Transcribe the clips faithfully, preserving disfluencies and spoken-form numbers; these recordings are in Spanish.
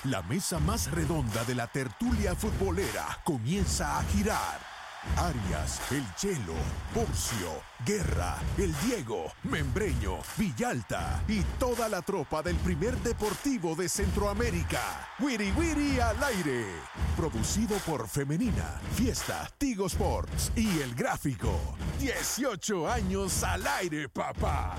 La mesa más redonda de la tertulia futbolera comienza a girar. Arias, el Chelo, Porcio, Guerra, el Diego, Membreño, Villalta y toda la tropa del primer deportivo de Centroamérica. Wiri Wiri al aire. Producido por Femenina, Fiesta, Tigo Sports y El Gráfico. dieciocho años al aire, papá.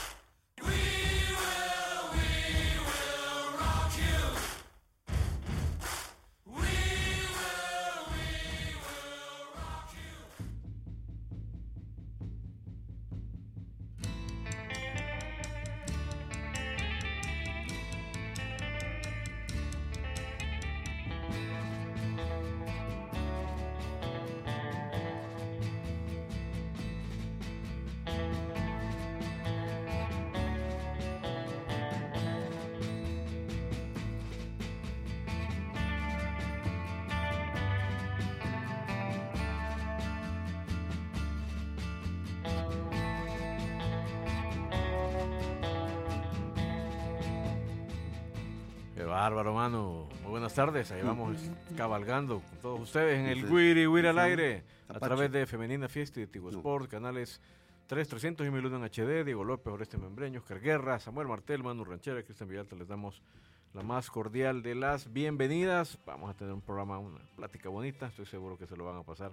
Bárbaro, mano. Muy buenas tardes. Ahí vamos cabalgando con todos ustedes en el Wiri Wiri al aire a través de Femenina Fiesta y de Tigo Sport, canales tres, trescientos y mil uno en H D. Diego López, Oreste Membreño, Oscar Guerra, Samuel Martel, Manu Ranchera, Cristian Villalta. Les damos la más cordial de las bienvenidas. Vamos a tener un programa, una plática bonita. Estoy seguro que se lo van a pasar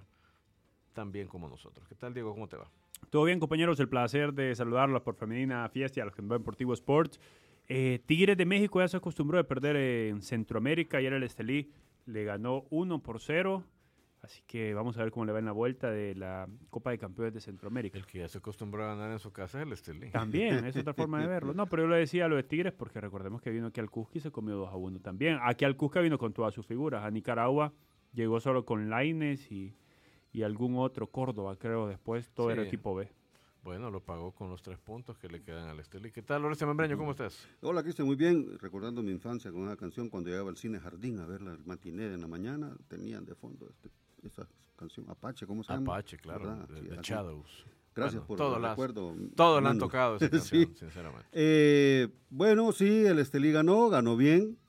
tan bien como nosotros. ¿Qué tal, Diego? ¿Cómo te va? Todo bien, compañeros. El placer de saludarlos por Femenina Fiesta y a los que nos ven por Tigo Sports. Eh, Tigres de México ya se acostumbró a perder en Centroamérica. Ayer el Estelí le ganó uno por cero. Así que vamos a ver cómo le va en la vuelta de la Copa de Campeones de Centroamérica. El que ya se acostumbró a ganar en su casa es el Estelí. También, es otra forma de verlo. No, pero yo le decía a lo de Tigres porque recordemos que vino aquí al Cusca y se comió dos a uno también. Aquí al Cusca vino con todas sus figuras. A Nicaragua llegó solo con Lainez y, y algún otro, Córdoba creo. Después todo sí. Era equipo B. Bueno, lo pagó con los tres puntos que le quedan al Estelí. ¿Qué tal, Oreste Membreño? ¿Cómo estás? Hola, Cristian, muy bien. Recordando mi infancia con una canción cuando llegaba al cine Jardín a ver la matiné en la mañana, tenían de fondo este, esa canción, Apache, ¿cómo se llama? Apache, claro, de, sí, de Shadows. Gracias bueno, por el las, recuerdo. Todos le han tocado esa canción, sí. Sinceramente. Eh, bueno, sí, el Estelí ganó, ganó bien,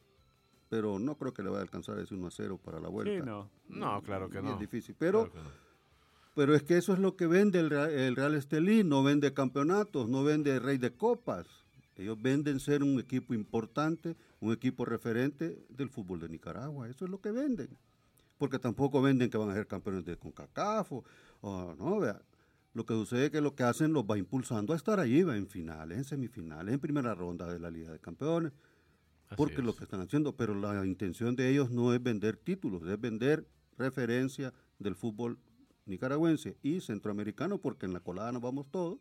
pero no creo que le vaya a alcanzar ese uno a cero para la vuelta. Sí, no. No, claro que no. Es difícil, pero... Claro que no. Pero es que eso es lo que vende el Real, el Real Estelí, no vende campeonatos, no vende rey de copas. Ellos venden ser un equipo importante, un equipo referente del fútbol de Nicaragua. Eso es lo que venden. Porque tampoco venden que van a ser campeones de CONCACAF. O, o, no, vea. Lo que sucede es que lo que hacen los va impulsando a estar allí, va en finales, en semifinales, en primera ronda de la Liga de Campeones. Así porque es lo que están haciendo. Pero la intención de ellos no es vender títulos, es vender referencia del fútbol nicaragüense y centroamericano, porque en la colada nos vamos todos,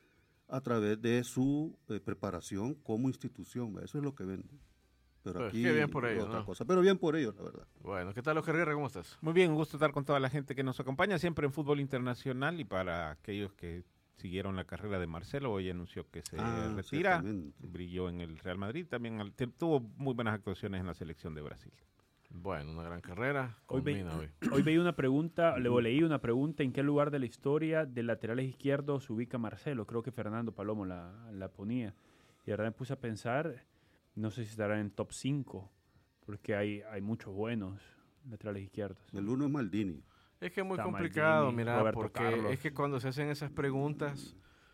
a través de su eh, preparación como institución. Eso es lo que venden. Pero pues aquí qué bien por ellos, otra ¿no? cosa. Pero bien por ellos, la verdad. Bueno, ¿qué tal, Oscar Guerra? ¿Cómo estás? Muy bien, un gusto estar con toda la gente que nos acompaña siempre en fútbol internacional, y para aquellos que siguieron la carrera de Marcelo, hoy anunció que se ah, retira, brilló en el Real Madrid, también tuvo muy buenas actuaciones en la selección de Brasil. Bueno, una gran carrera. Hoy, ve, hoy. hoy veía una pregunta, le leí una pregunta, ¿en qué lugar de la historia del lateral izquierdo se ubica Marcelo? Creo que Fernando Palomo la, la ponía. Y ahora me puse a pensar, no sé si estará en top cinco, porque hay, hay muchos buenos laterales izquierdos. El uno es Maldini. Es que es muy Está complicado, Maldini, mira, Roberto porque Carlos. es que cuando se hacen esas preguntas,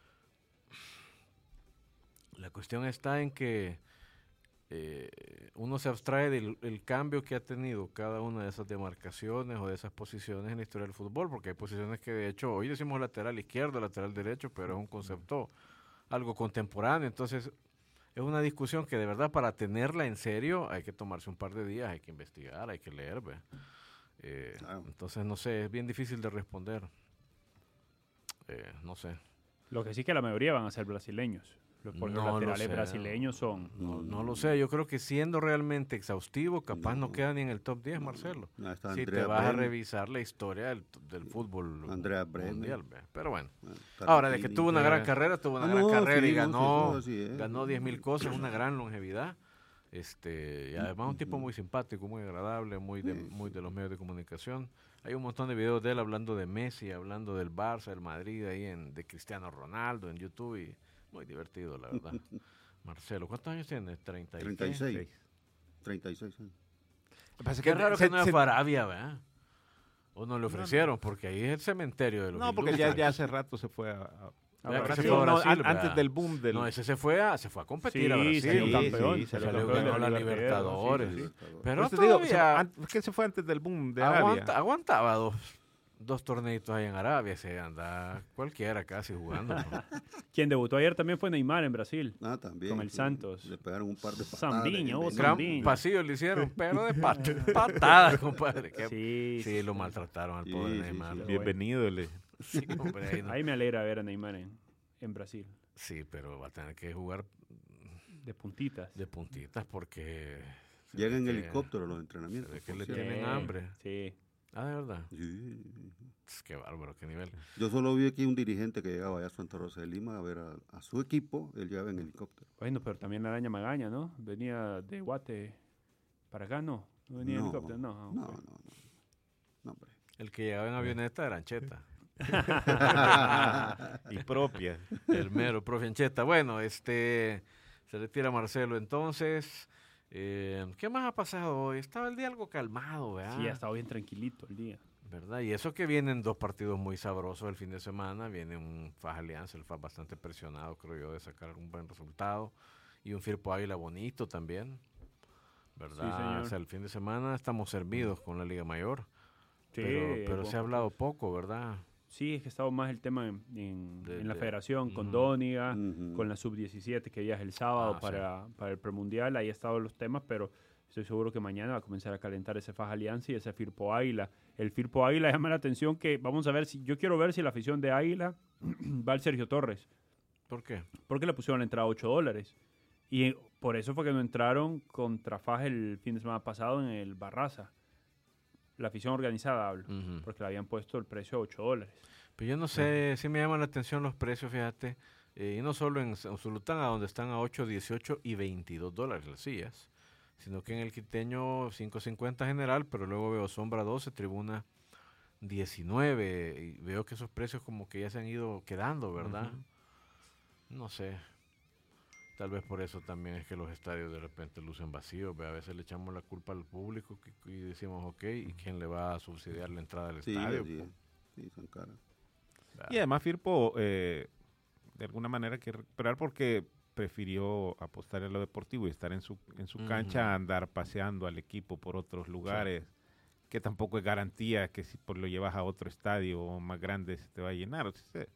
la cuestión está en que Eh, uno se abstrae del el cambio que ha tenido cada una de esas demarcaciones o de esas posiciones en la historia del fútbol, porque hay posiciones que de hecho hoy decimos lateral izquierdo, lateral derecho, pero es un concepto algo contemporáneo. Entonces es una discusión que de verdad para tenerla en serio hay que tomarse un par de días, hay que investigar, hay que leer, eh, claro. Entonces no sé, es bien difícil de responder, eh, no sé. Lo que sí que la mayoría van a ser brasileños. Porque no los laterales sé, brasileños son... No, no lo sé, yo creo que siendo realmente exhaustivo, capaz no, no queda ni en el top diez, Marcelo. No, si Andrea te vas Bremen. a revisar la historia del, del fútbol Andrea mundial. Bremen. Pero bueno, ahora de que tuvo una gran carrera, tuvo una ah, gran no, carrera sí, y ganó, sí, eh. ganó diez mil cosas, una gran longevidad. Este, y además un tipo muy simpático, muy agradable, muy de, muy de los medios de comunicación. Hay un montón de videos de él hablando de Messi, hablando del Barça, del Madrid, ahí en, de Cristiano Ronaldo en YouTube y muy divertido, la verdad. Marcelo, ¿cuántos años tienes? treinta y seis. treinta y seis años. Pasa Qué que raro se- que no es se- para Arabia, ¿verdad? O no le ofrecieron, porque ahí es el cementerio de los No, porque ya, ilustres. ya hace rato se fue a, a- a Ya que Brasil. se fue a No, Brasil, an- ¿verdad? antes del boom del... No, ese se fue a, se fue a competir a Sí, Brasil. salió Sí, campeón. sí, salió salió campeón de ganó la Libertadores, Libertadores. sí, sí. Pero Por eso te digo, se- todavía an- es que se fue antes del boom de aguanta- Arabia. aguantaba dos, dos torneitos ahí en Arabia. Se anda cualquiera casi jugando. ¿no? Quien debutó ayer también fue Neymar en Brasil. Ah, también. Con el sí. Santos. Le pegaron un par de patadas. Zambinho, de- oh, de- Gran Zambinho. pasillo le hicieron, pero de pat- patadas, compadre. Que- Sí, sí, lo maltrataron al Sí, pobre sí, Neymar. sí. Bienvenido. Le. Sí, hombre, ahí no- Ahí me alegra ver a Neymar en, en Brasil. sí, pero va a tener que jugar De puntitas. de puntitas porque... se Llega ve en que- helicóptero los se entrenamientos. ve que por le cierto. tienen hambre. Sí. Ah, de verdad. Sí. Pss, qué bárbaro, qué nivel. Yo solo vi aquí un dirigente que llegaba allá a Santa Rosa de Lima a ver a, a su equipo. Él llegaba en helicóptero. Bueno, pero también la araña Magaña, ¿no? Venía de Guate para acá, ¿no? No venía en No, helicóptero, no. ah, No, ok. no, no. No, hombre. El que llegaba en avioneta era Ancheta. Y propia. El mero profe Ancheta. Bueno, este se retira Marcelo entonces. Eh, ¿Qué más ha pasado hoy? Estaba el día algo calmado, ¿verdad? Sí, ha estado bien tranquilito el día. ¿Verdad? Y eso que vienen dos partidos muy sabrosos el fin de semana. Viene un F A J Alianza, el F A J bastante presionado, creo yo, de sacar un buen resultado. Y un Firpo Águila bonito también. ¿Verdad? Sí, señor. O sea, el fin de semana estamos servidos con la Liga Mayor. Sí, pero pero bueno. se ha hablado poco, ¿verdad? Sí, es que ha estado más el tema en, en- De- en la de- federación, con ujú. Dóniga, Ujú. con la sub diecisiete que ya es el sábado Ah, para, para el premundial. Ahí han estado los temas, pero estoy seguro que mañana va a comenzar a calentar ese F A J Alianza y ese Firpo Águila. El Firpo Águila llama la atención que vamos a ver si, yo quiero ver si la afición de Águila va al Sergio Torres, ¿Por qué? porque le pusieron la entrada ocho dólares. Y eh, por eso fue que no entraron contra F A J el fin de semana pasado en el Barraza. La afición organizada hablo, Ujú. porque le habían puesto el precio a ocho dólares. Pero yo no sé, sí me llaman la atención los precios, fíjate. eh, y no solo en Usulután, a donde están a ocho, dieciocho y veintidós dólares las sillas, sino que en el Quiteño cinco cincuenta general, pero luego veo Sombra doce, Tribuna diecinueve, y veo que esos precios como que ya se han ido quedando, ¿verdad? No sé. Tal vez por eso también es que los estadios de repente lucen vacíos. ve, A veces le echamos la culpa al público que- y decimos, ok, ¿y quién le va a subsidiar la entrada al Sí, estadio? así es. Sí, son caras. ¿Verdad? Y además Firpo, eh, de alguna manera, quiere recuperar porque prefirió apostar en lo deportivo y estar en su, en su Ujú. cancha a andar paseando al equipo por otros lugares, que tampoco es garantía que si por lo llevas a otro estadio más grande se te va a llenar. O sea,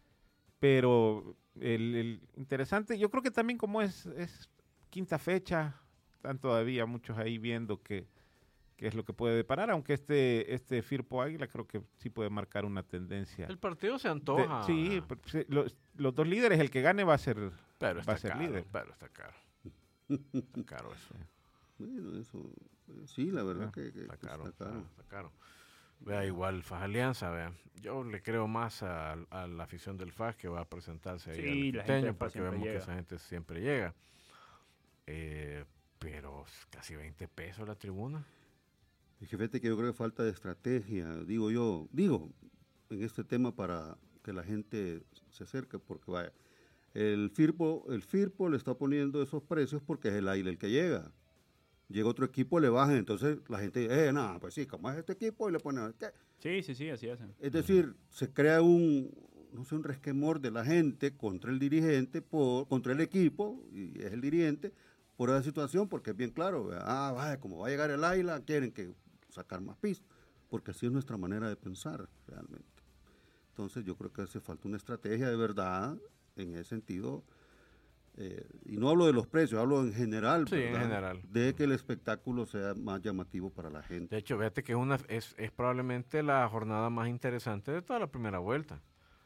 pero el, el interesante, yo creo que también como es, es quinta fecha, están todavía muchos ahí viendo que qué es lo que puede deparar, aunque este, este Firpo Águila creo que sí puede marcar una tendencia. El partido se De- antoja. sí, pero, sí, los, los dos líderes, el que gane va a ser, pero va está a ser caro, líder. pero está caro. Está caro eso. Bueno, eso. eh, Sí, la verdad Ah, que, que- Está que caro, está está, caro. está caro. Vea, igual F A J Alianza, vea. Yo le creo más a, a la afición del F A J que va a presentarse ahí Sí, al la gente Quiteño, del F A J porque siempre vemos que llega. esa gente siempre llega. Eh, pero casi veinte pesos la tribuna. Es que fíjate que yo creo que falta de estrategia, digo yo, digo, en este tema para que la gente se acerque, porque vaya, el Firpo, el Firpo le está poniendo esos precios porque es el Águila el que llega. Llega otro equipo, le bajan, entonces la gente dice, eh, nada, pues sí, como es este equipo, y le ponen, ¿qué? Sí, sí, sí, así hacen. Es decir, se crea un, no sé, un resquemor de la gente contra el dirigente, por, contra el equipo, y es el dirigente, por esa situación, porque es bien claro, ¿verdad? Ah, vaya, como va a llegar el Águila, quieren que sacar más piso, porque así es nuestra manera de pensar realmente. Entonces yo creo que hace falta una estrategia de verdad en ese sentido, eh, y no hablo de los precios, hablo en general, Sí, en ¿verdad? general. De que el espectáculo sea más llamativo para la gente. De hecho, fíjate que es, una, es, es probablemente la jornada más interesante de toda la primera vuelta.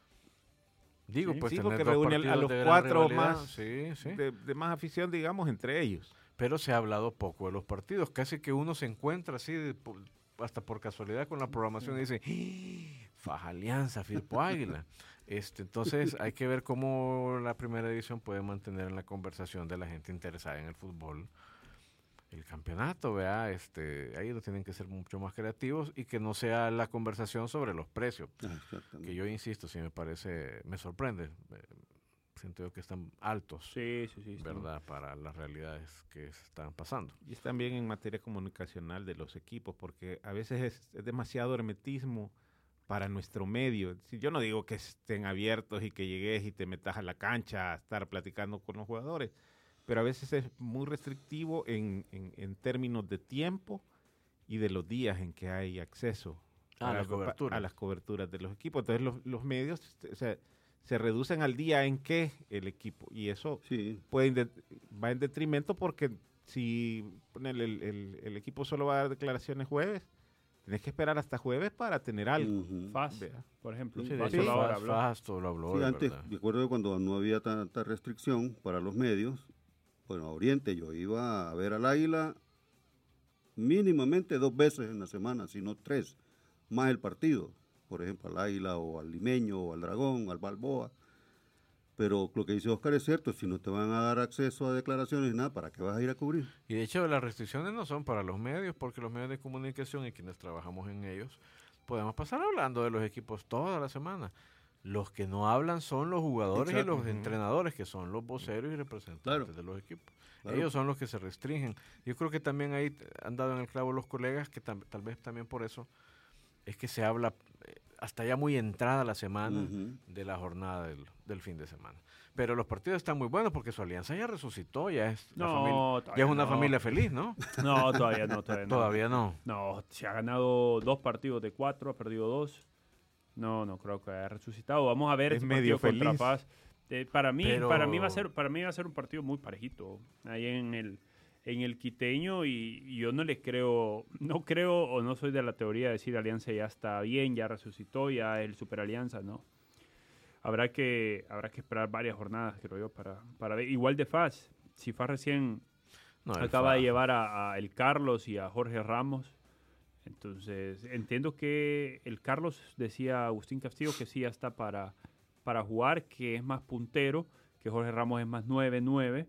Digo, Sí, pues sí, tener porque dos reúne a- a partidos los de gran cuatro rivalidad. más Sí, sí. De, de más afición, digamos, entre ellos. Pero se ha hablado poco de los partidos. Casi que uno se encuentra así, de po- hasta por casualidad con la programación y dice, ¡Ah! F A J Alianza, Firpo Águila. Este, entonces hay que ver cómo la primera división puede mantener en la conversación de la gente interesada en el fútbol el campeonato, ¿vea? Este, ahí lo tienen que ser mucho más creativos y que no sea la conversación sobre los precios. Ah, exactamente. Que yo insisto, si me parece, me sorprende. Eh, siento yo que están altos, Sí, sí, sí. están- ¿verdad? Para las realidades que se están pasando. Y es también en materia comunicacional de los equipos, porque a veces es, es demasiado hermetismo para nuestro medio. Si yo no digo que estén abiertos y que llegues y te metas a la cancha a estar platicando con los jugadores, pero a veces es muy restrictivo en, en, en términos de tiempo y de los días en que hay acceso A para- las coberturas. a las coberturas de los equipos. Entonces los, los medios o sea, se reducen al día en que el equipo, y eso Sí, puede de- va en detrimento porque si ponele, el, el, el equipo solo va a dar declaraciones jueves, tenés que esperar hasta jueves para tener algo. ujú. Faz, Vea. por ejemplo. Sí, de Faz hecho, solo ahora Faz- habló. Faz todo lo habló, Sí, de antes, verdad. me acuerdo que cuando no había tanta restricción para los medios, bueno, a Oriente yo iba a ver al Águila mínimamente dos veces en la semana, si no tres, más el partido. Por ejemplo, al Águila o al Limeño o al Dragón o al Balboa. Pero lo que dice Oscar es cierto, si no te van a dar acceso a declaraciones, nada, ¿para qué vas a ir a cubrir? Y de hecho las restricciones no son para los medios, porque los medios de comunicación y quienes trabajamos en ellos, podemos pasar hablando de los equipos toda la semana. Los que no hablan son los jugadores Exacto. y los Ujú. entrenadores, que son los voceros y representantes Claro. de los equipos. Claro. Ellos son los que se restringen. Yo creo que también ahí han dado en el clavo los colegas, que tam- tal vez también por eso es que se habla eh, hasta ya muy entrada la semana Ujú. de la jornada del, del fin de semana. Pero los partidos están muy buenos porque su alianza ya resucitó, ya es, la No, familia- ya todavía es una no. familia feliz, ¿no? No, todavía no, todavía no. Todavía no. No, se ha ganado dos partidos de cuatro, ha perdido dos. No, no creo que haya resucitado. Vamos a ver Es ese medio partido contra feliz. Paz. Eh, para mí, Pero- para mí va a ser, para mí va a ser un partido muy parejito ahí en el, en el quiteño y, y yo no le creo, no creo o no soy de la teoría de decir Alianza ya está bien, ya resucitó, ya el Super Alianza, no. Habrá que, habrá que esperar varias jornadas, creo yo, para, para ver. Igual de Faz, si Faz recién No, el acaba de Fa- llevar a, a el Carlos y a Jorge Ramos. Entonces, entiendo que el Carlos, decía Agustín Castillo, que sí ya está para, para jugar, que es más puntero, que Jorge Ramos es más nueve nueve.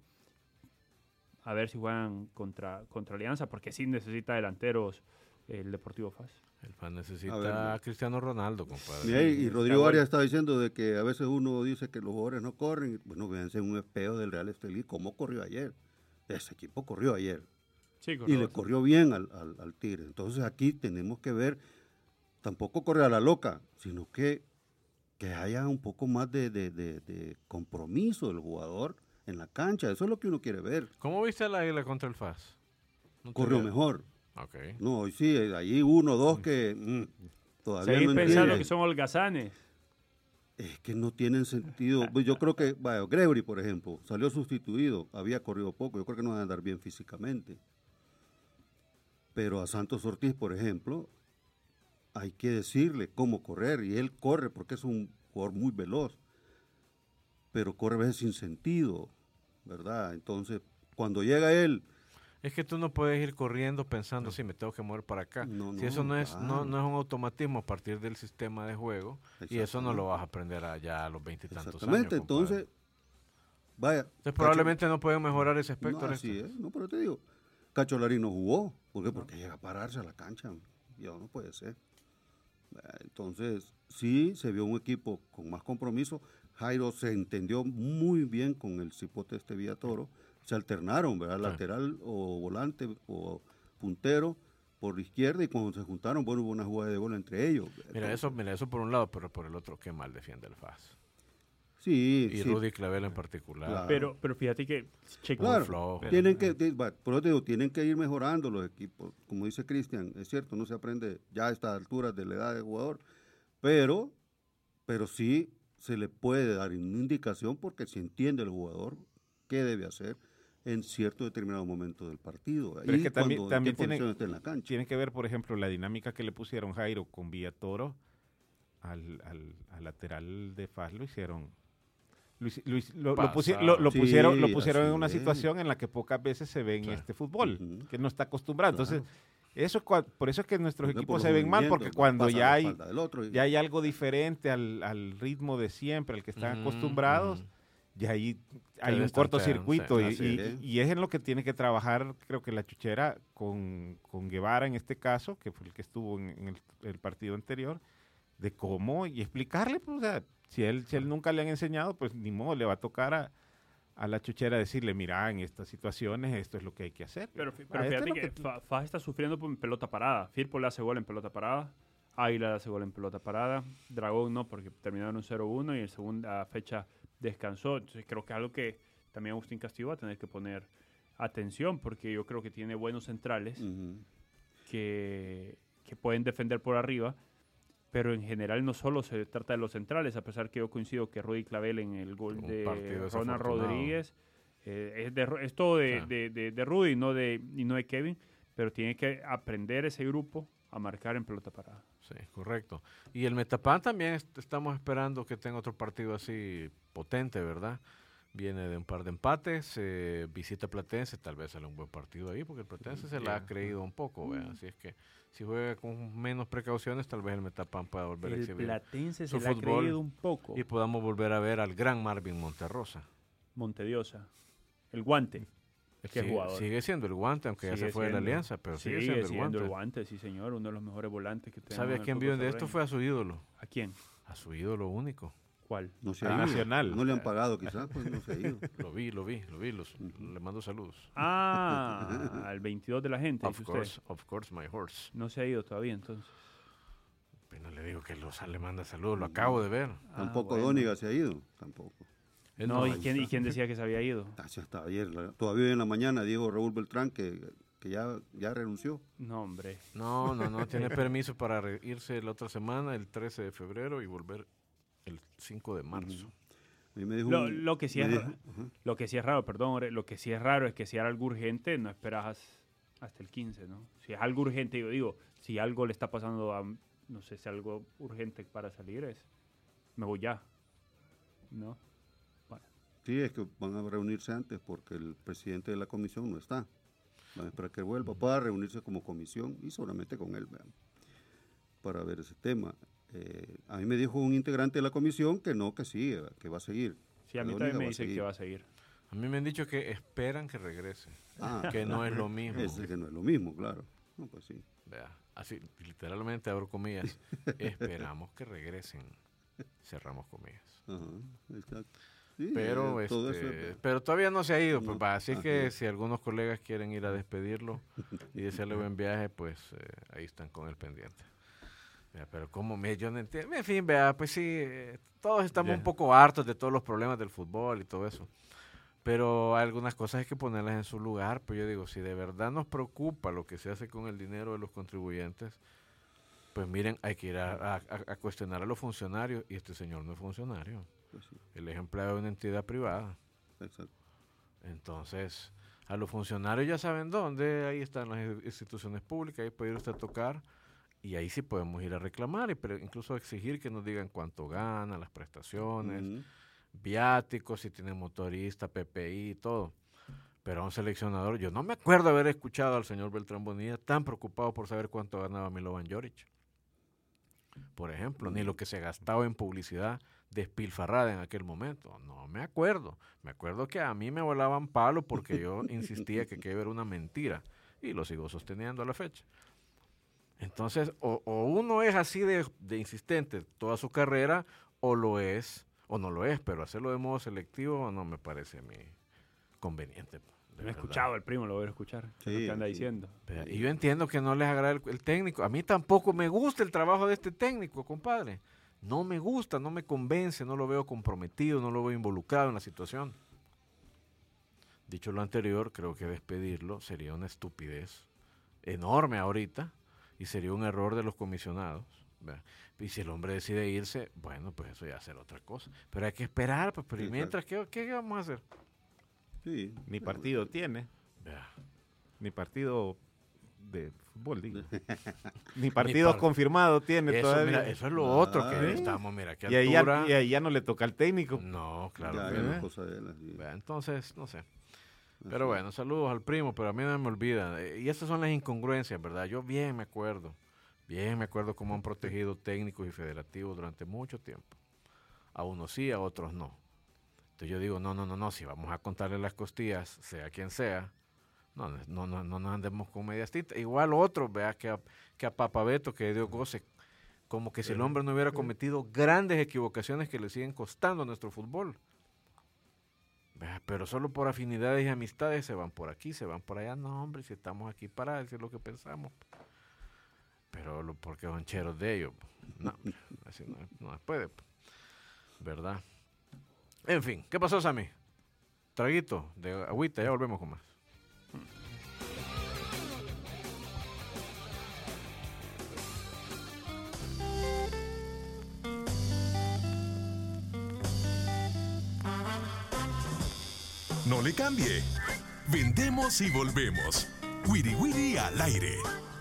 A ver si juegan contra, contra Alianza, porque sí necesita delanteros el Deportivo Faz. El F A A necesita ver, a Cristiano Ronaldo, compadre. Mira, y, y está Rodrigo bueno. Arias estaba diciendo de que a veces uno dice que los jugadores no corren. Bueno, véanse en un espejo del Real Estelí, cómo corrió ayer. Ese equipo corrió ayer. Sí, Y le corrió bien al, al, al Tigre. Entonces aquí tenemos que ver, tampoco correr a la loca, sino que, que haya un poco más de, de, de, de compromiso del jugador en la cancha. Eso es lo que uno quiere ver. ¿Cómo viste al Águila contra el F A S? ¿No te Corrió veo? mejor. Ok. No, hoy sí, allí uno, dos que mm, todavía Seguís no pensando entienden. que son holgazanes. Es que no tienen sentido. Pues yo creo que, vaya, Gregory, por ejemplo, salió sustituido, había corrido poco, yo creo que no va a andar bien físicamente. Pero a Santos Ortiz, por ejemplo, hay que decirle cómo correr, y él corre porque es un jugador muy veloz, pero corre a veces sin sentido, ¿verdad? Entonces, cuando llega él, Es que tú no puedes ir corriendo pensando, sí, me tengo que mover para acá. No, si no, eso no es, no, claro. no es un automatismo a partir del sistema de juego, y eso no lo vas a aprender allá a los veintitantos años. exactamente, compadre. entonces, vaya. Entonces probablemente no pueden mejorar ese aspecto. No, así Néstor. es, no, pero te digo, Cacho Larín no jugó. ¿Por qué? Porque llega a pararse a la cancha. Ya no puede ser. Entonces, sí, se vio un equipo con más compromiso. Jairo se entendió muy bien con el cipote este Villatoro. Se alternaron, ¿verdad? Sí. Lateral o volante o puntero por la izquierda, y cuando se juntaron, bueno, hubo una jugada de gol entre ellos. Mira, Entonces, eso, mira, eso por un lado, pero por el otro, qué mal defiende el F A S. Sí, Y sí. Rudy Clavel en particular. Claro. Pero, pero fíjate que Checo Claro, flojo. tienen que, ti- va, por eso te digo, tienen que ir mejorando los equipos. Como dice Cristian, es cierto, no se aprende ya a estas alturas de la edad del jugador, pero, pero sí se le puede dar una indicación porque se entiende el jugador qué debe hacer en cierto determinado momento del partido. Pero es Y que también, cuando- también en qué tiene, posición esté en la cancha. tiene que ver, por ejemplo, la dinámica que le pusieron Jairo con Villatoro al, al, al lateral de F A S, lo hicieron. Lo, hici- lo hici- lo- lo pusi- lo- lo Sí, pusieron, lo pusieron en así una es. situación en la que pocas veces se ve en Sí. este fútbol, Ujú. que no está acostumbrado. Entonces, eso es cua- por eso es que nuestros Porque equipos por se los ven mal, porque movimientos, cuando pasa ya la hay, espalda del otro y- ya hay algo diferente al, al ritmo de siempre, al que están Ujú, acostumbrados, ujú. y ahí hay un distancian, cortocircuito. sí, y, así y- es. y es en lo que tiene que trabajar, creo que la Chuchera, con, con Guevara en este caso, que fue el que estuvo en, en el, el partido anterior, de cómo y explicarle, pues, o sea, si él, si él nunca le han enseñado, pues ni modo, le va a tocar a, a la chuchera decirle, mira, en estas situaciones esto es lo que hay que hacer. Pero, Ah, pero esto es fíjate lo que, que- Fa- Faja está sufriendo por pelota parada. Firpo le hace gol en pelota parada. Águila le hace gol en pelota parada. Dragón no, porque terminaron un cero uno y en segunda fecha descansó. Entonces creo que es algo que también Agustín Castillo va a tener que poner atención, porque yo creo que tiene buenos centrales Ujú. que, que pueden defender por arriba, pero en general no solo se trata de los centrales, a pesar que yo coincido que Rudy Clavel en el gol Un de partido Ronald desafortunado. Rodríguez eh, es, de, Ro- es todo de, Sí. de, de, de Rudy, no de, y no de Kevin, pero tiene que aprender ese grupo a marcar en pelota parada. Sí, correcto. Y el Metapan también est- estamos esperando que tenga otro partido así potente, ¿verdad? Viene de un par de empates, eh, visita Platense, tal vez sale un buen partido ahí, porque el Platense se la ha creído un poco, ¿verdad? Así es que si juega con menos precauciones, tal vez el Metapan pueda volver a El exhibir Platense su se le ha fútbol creído un poco. y podamos volver a ver al gran Marvin Monterrosa. Montediosa, el guante. Qué sigue, jugador. sigue siendo el guante, aunque ya Sigue se fue de la siendo. alianza, pero sigue, Sigue siendo, siendo el el guante. guante, sí señor, uno de los mejores volantes que tenemos. ¿Sabe a en el quién fútbol vio de esto? salvadoreño. Fue a su ídolo, ¿A quién? a su ídolo único. ¿Cuál? No se Al ha ido. Nacional. No le han pagado quizás, pues no se ha ido. Lo vi, lo vi, lo vi, los, le mando saludos. Ah, al veintidós de la gente, Of dice course, usted. of course, my horse. No se ha ido todavía, entonces. Pero le digo que los, le manda saludos, lo acabo de ver. Tampoco Ah, bueno. Dóniga se ha ido, tampoco. Él No, ¿y ahí quién, ¿y está. quién decía que se había ido? Hasta hasta ayer, la- todavía en la mañana, dijo Raúl Beltrán que, que ya, ya renunció. No, hombre. No, no, no, tiene permiso para re- irse la otra semana, el trece de febrero, y volver el cinco de marzo. A mí me dijo Lo, un- lo que sí me es, dijo- ra- ajá. lo que sí es raro, perdón, Ore, lo que sí es raro es que si era algo urgente, no esperas hasta el quince, ¿no? Si es algo urgente, yo digo, si algo le está pasando a, no sé, si algo urgente para salir es, me voy ya, ¿no? Bueno, Sí, es que van a reunirse antes porque el presidente de la comisión no está. Van a esperar que vuelva para reunirse como comisión y solamente con él, vean, para ver ese tema. Eh, a mí me dijo un integrante de la comisión que no, que sí, eh, que va a seguir. sí, a mí Dóniga también me va a dicen seguir. que va a seguir. A mí me han dicho que esperan que regrese, Ah, que no es lo mismo. es que no es lo mismo, claro. No, pues sí. Vea, así, literalmente abro comillas, esperamos que regresen, cerramos comillas. Ajá, exacto. Sí, Pero, eh, todo este, eso es- pero todavía no se ha ido, pues No, va, así ajá. que si algunos colegas quieren ir a despedirlo y desearle buen viaje, pues eh, ahí están con el pendiente. Vea, pero como me, yo no entiendo, en fin, vea, pues sí, eh, todos estamos Ya. un poco hartos de todos los problemas del fútbol y todo eso. Pero hay algunas cosas hay que ponerlas en su lugar, pues yo digo, si de verdad nos preocupa lo que se hace con el dinero de los contribuyentes, pues miren, hay que ir a, a- a cuestionar a los funcionarios, y este señor no es funcionario, pues sí, él es empleado de una entidad privada. exacto. Entonces, a los funcionarios ya saben dónde, ahí están las in- instituciones públicas, ahí puede ir usted a tocar, y ahí sí podemos ir a reclamar, y pero incluso exigir que nos digan cuánto gana, las prestaciones, Ujú. viáticos, si tiene motorista, P P I, todo. Pero a un seleccionador, yo no me acuerdo haber escuchado al señor Beltrán Bonilla tan preocupado por saber cuánto ganaba Milovan Joric. Por ejemplo, ni lo que se gastaba en publicidad despilfarrada en aquel momento. No me acuerdo. Me acuerdo que a mí me volaban palo porque yo insistía que aquello era una mentira. Y lo sigo sosteniendo a la fecha. Entonces, o, o uno es así de, de insistente toda su carrera, o lo es, o no lo es, pero hacerlo de modo selectivo no me parece a mí conveniente. de Lo he verdad. escuchado el primo, lo voy a escuchar. Sí, lo que anda sí. diciendo. Vea, Y yo entiendo que no les agrada el, el técnico. A mí tampoco me gusta el trabajo de este técnico, compadre. No me gusta, no me convence, no lo veo comprometido, no lo veo involucrado en la situación. Dicho lo anterior, creo que despedirlo sería una estupidez enorme ahorita y sería un error de los comisionados. ¿Verdad? Y si el hombre decide irse, bueno, pues eso ya será otra cosa. Pero hay que esperar, pues, pero ¿y Exacto. mientras, ¿qué, qué vamos a hacer? Sí. Ni partido tiene, Vea. ni partido de fútbol, digo. Ni partido par- confirmado tiene Eso, todavía. mira, eso es lo otro que Ah. estamos, mira, qué y, ahí altura. ya, y ahí ya no le toca al técnico. No, claro Ya, que ya no. no es cosa de él, así. Vea, Entonces, no sé. Así Pero es. bueno, saludos al primo, pero a mí no me olvida. Eh, Y esas son las incongruencias, ¿verdad? Yo bien me acuerdo. Bien me acuerdo cómo han protegido técnicos y federativos durante mucho tiempo. A unos sí, a otros no. Entonces yo digo, no, no, no, no, si vamos a contarle las costillas, sea quien sea, no, no, no, no nos andemos con medias tintas. Igual otros, vea, que a, que a Papabeto, que Dios goce, como que si el hombre no hubiera cometido grandes equivocaciones que le siguen costando a nuestro fútbol. Pero solo por afinidades y amistades se van por aquí, se van por allá. No, hombre, si estamos aquí para decir lo que pensamos. Pero lo, porque son cheros de ellos. No, así no, no se puede. ¿Verdad? En fin, ¿qué pasó, Sammy? Traguito de agüita, ya volvemos con más. No le cambie. Vendemos y volvemos. Wiri Wiri al aire.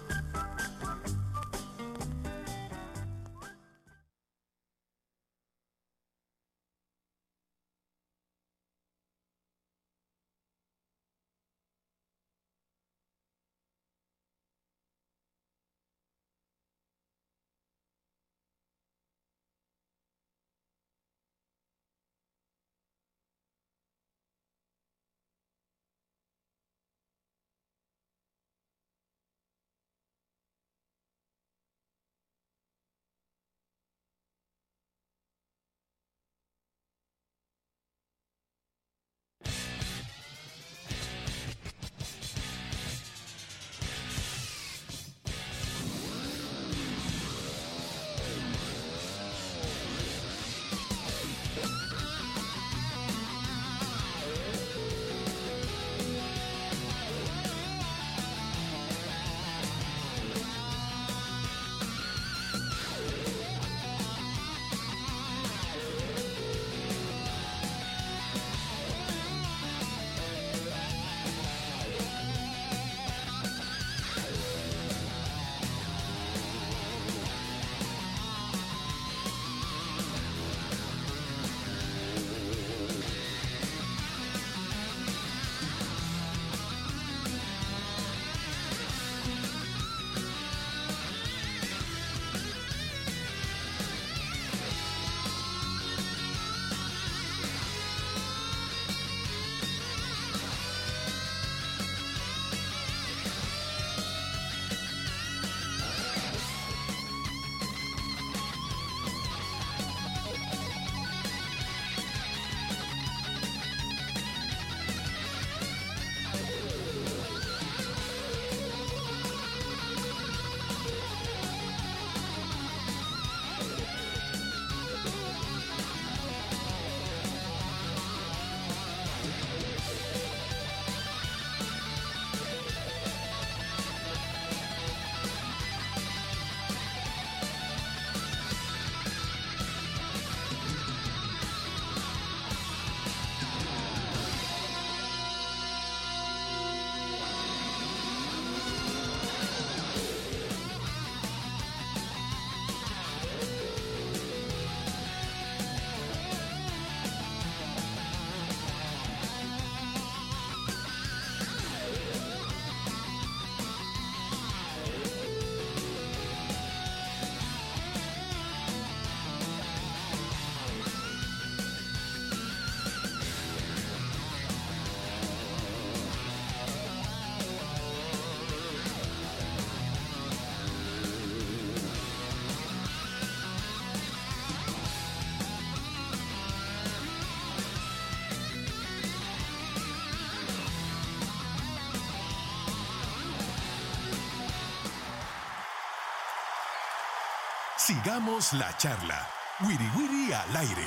Sigamos la charla. Wiri Wiri al aire.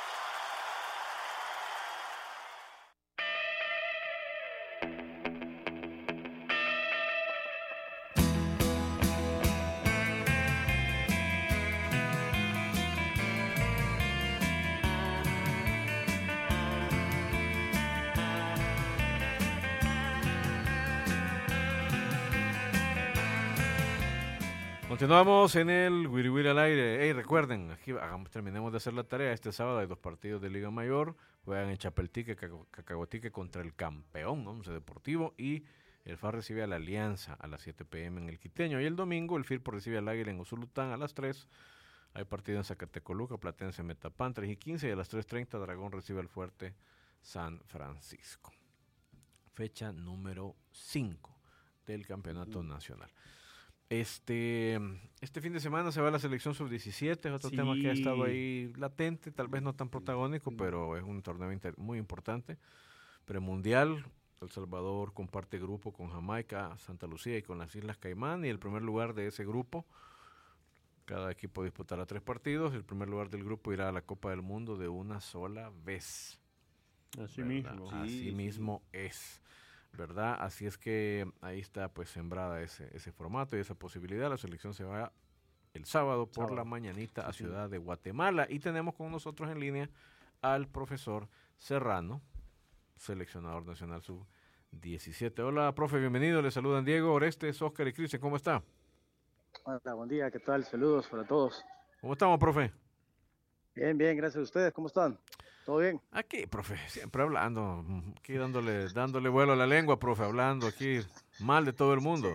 Continuamos en el Wiri Wiri al aire. Hey, recuerden, aquí hagamos, terminemos de hacer la tarea. Este sábado hay dos partidos de Liga Mayor. Juegan en Chapeltique, Cacahuatique contra el campeón, Once Deportivo. Y el F A R recibe a la Alianza a las siete pe eme en el Quiteño. Y el domingo el Firpo recibe al Águila en Usulután a las tres. Hay partido en Zacatecoluca, Platense Metapán, tres y quince. Y a las tres treinta Dragón recibe al Fuerte San Francisco. Fecha número cinco del Campeonato Nacional. Este, este fin de semana se va la selección sub diecisiete, es otro Sí. tema que ha estado ahí latente, tal vez no tan protagónico, pero es un torneo inter- muy importante. Premundial, El Salvador comparte grupo con Jamaica, Santa Lucía y con las Islas Caimán, y el primer lugar de ese grupo, cada equipo disputará tres partidos, el primer lugar del grupo irá a la Copa del Mundo de una sola vez. Así ¿Verdad? mismo. Sí, Así sí. mismo es, ¿verdad? Así es que ahí está pues sembrada ese, ese formato y esa posibilidad. La selección se va el sábado por Sábado. la mañanita a Sí, Ciudad de Guatemala y tenemos con nosotros en línea al profesor Serrano, seleccionador nacional sub diecisiete. Hola, profe, bienvenido. Le saludan Diego, Orestes, Oscar y Cristian. ¿Cómo está? Hola, buen día, ¿qué tal? Saludos para todos. ¿Cómo estamos, profe? Bien, bien, gracias a ustedes. ¿Cómo están? ¿Todo bien? Aquí, profe, siempre hablando, aquí dándole, dándole vuelo a la lengua, profe, hablando aquí mal de todo el mundo.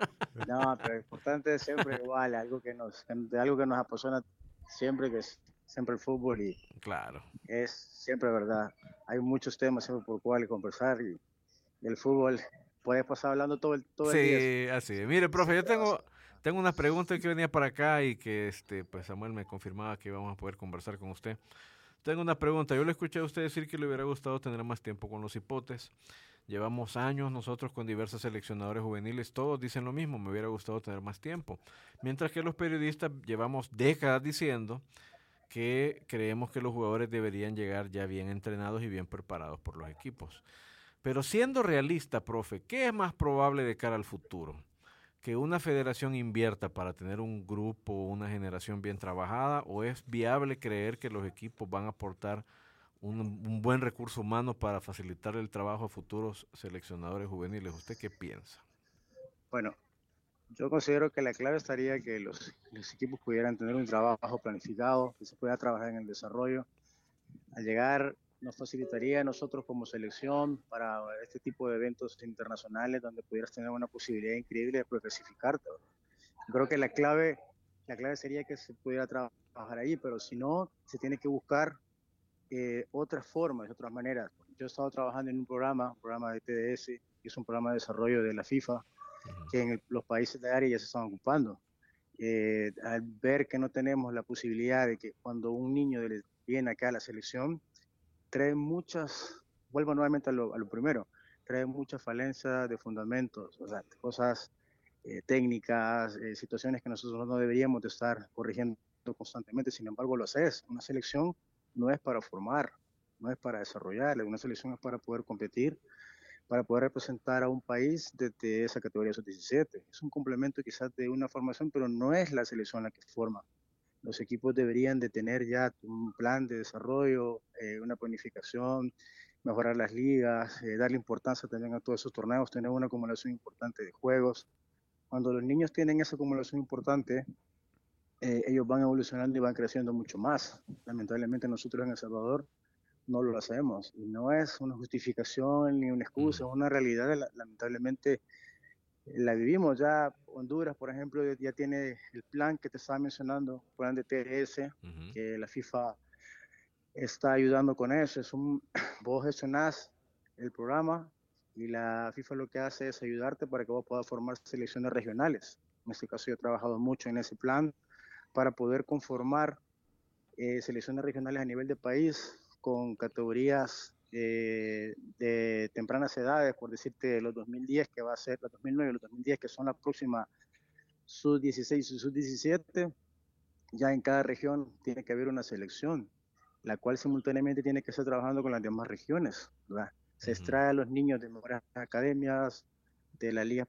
No, pero lo importante es siempre igual, algo que nos, de algo que nos apasiona siempre, que es siempre el fútbol y Claro. es siempre verdad. Hay muchos temas siempre por cuales conversar y, y el fútbol puedes pasar hablando todo el, todo el día. Sí, así es. Mire, profe, yo Siempre va a tengo, ser. tengo unas preguntas que venía para acá y que este, pues Samuel me confirmaba que íbamos a poder conversar con usted. Tengo una pregunta. Yo le escuché a usted decir que le hubiera gustado tener más tiempo con los hipotes. Llevamos años nosotros con diversos seleccionadores juveniles, todos dicen lo mismo, me hubiera gustado tener más tiempo. Mientras que los periodistas llevamos décadas diciendo que creemos que los jugadores deberían llegar ya bien entrenados y bien preparados por los equipos. Pero siendo realista, profe, ¿qué es más probable de cara al futuro? ¿Que una federación invierta para tener un grupo, una generación bien trabajada, o es viable creer que los equipos van a aportar un, un buen recurso humano para facilitar el trabajo a futuros seleccionadores juveniles? ¿Usted qué piensa? Bueno, yo considero que la clave estaría que los, los equipos pudieran tener un trabajo planificado, que se pueda trabajar en el desarrollo. Al llegar nos facilitaría a nosotros como selección para este tipo de eventos internacionales donde pudieras tener una posibilidad increíble de clasificarte. Creo que la clave, la clave sería que se pudiera trabajar ahí, pero si no, se tiene que buscar eh, otras formas, otras maneras. Yo he estado trabajando en un programa, un programa de T D S, que es un programa de desarrollo de la FIFA, Ujú. que en el, los países de área ya se están ocupando. Eh, al ver que no tenemos la posibilidad de que cuando un niño de, viene acá a la selección, trae muchas, vuelvo nuevamente a lo, a lo primero, trae muchas falencias de fundamentos, o sea, cosas eh, técnicas, eh, situaciones que nosotros no deberíamos de estar corrigiendo constantemente, sin embargo lo haces. Una selección no es para formar, no es para desarrollar, una selección es para poder competir, para poder representar a un país desde esa categoría sub diecisiete. Es un complemento quizás de una formación, pero no es la selección la que forma. Los equipos deberían de tener ya un plan de desarrollo, eh, una planificación, mejorar las ligas, eh, darle importancia también a todos esos torneos, tener una acumulación importante de juegos. Cuando los niños tienen esa acumulación importante, eh, ellos van evolucionando y van creciendo mucho más. Lamentablemente nosotros en El Salvador no lo hacemos y no es una justificación ni una excusa, Mm. es una realidad, lamentablemente la vivimos. Ya Honduras, por ejemplo, ya tiene el plan que te estaba mencionando, el plan de T D S, Ujú. que la FIFA está ayudando con eso. Es un, vos gestionás el programa y la FIFA lo que hace es ayudarte para que vos puedas formar selecciones regionales. En este caso yo he trabajado mucho en ese plan para poder conformar eh, selecciones regionales a nivel de país con categorías eh, de tempranas edades, por decirte los dos mil diez, que va a ser los dos mil nueve y los dos mil diez, que son la próxima sub dieciséis y sub diecisiete. Ya en cada región tiene que haber una selección, la cual simultáneamente tiene que estar trabajando con las demás regiones, ¿verdad? Se Ujú. extrae a los niños de mejores academias, de las ligas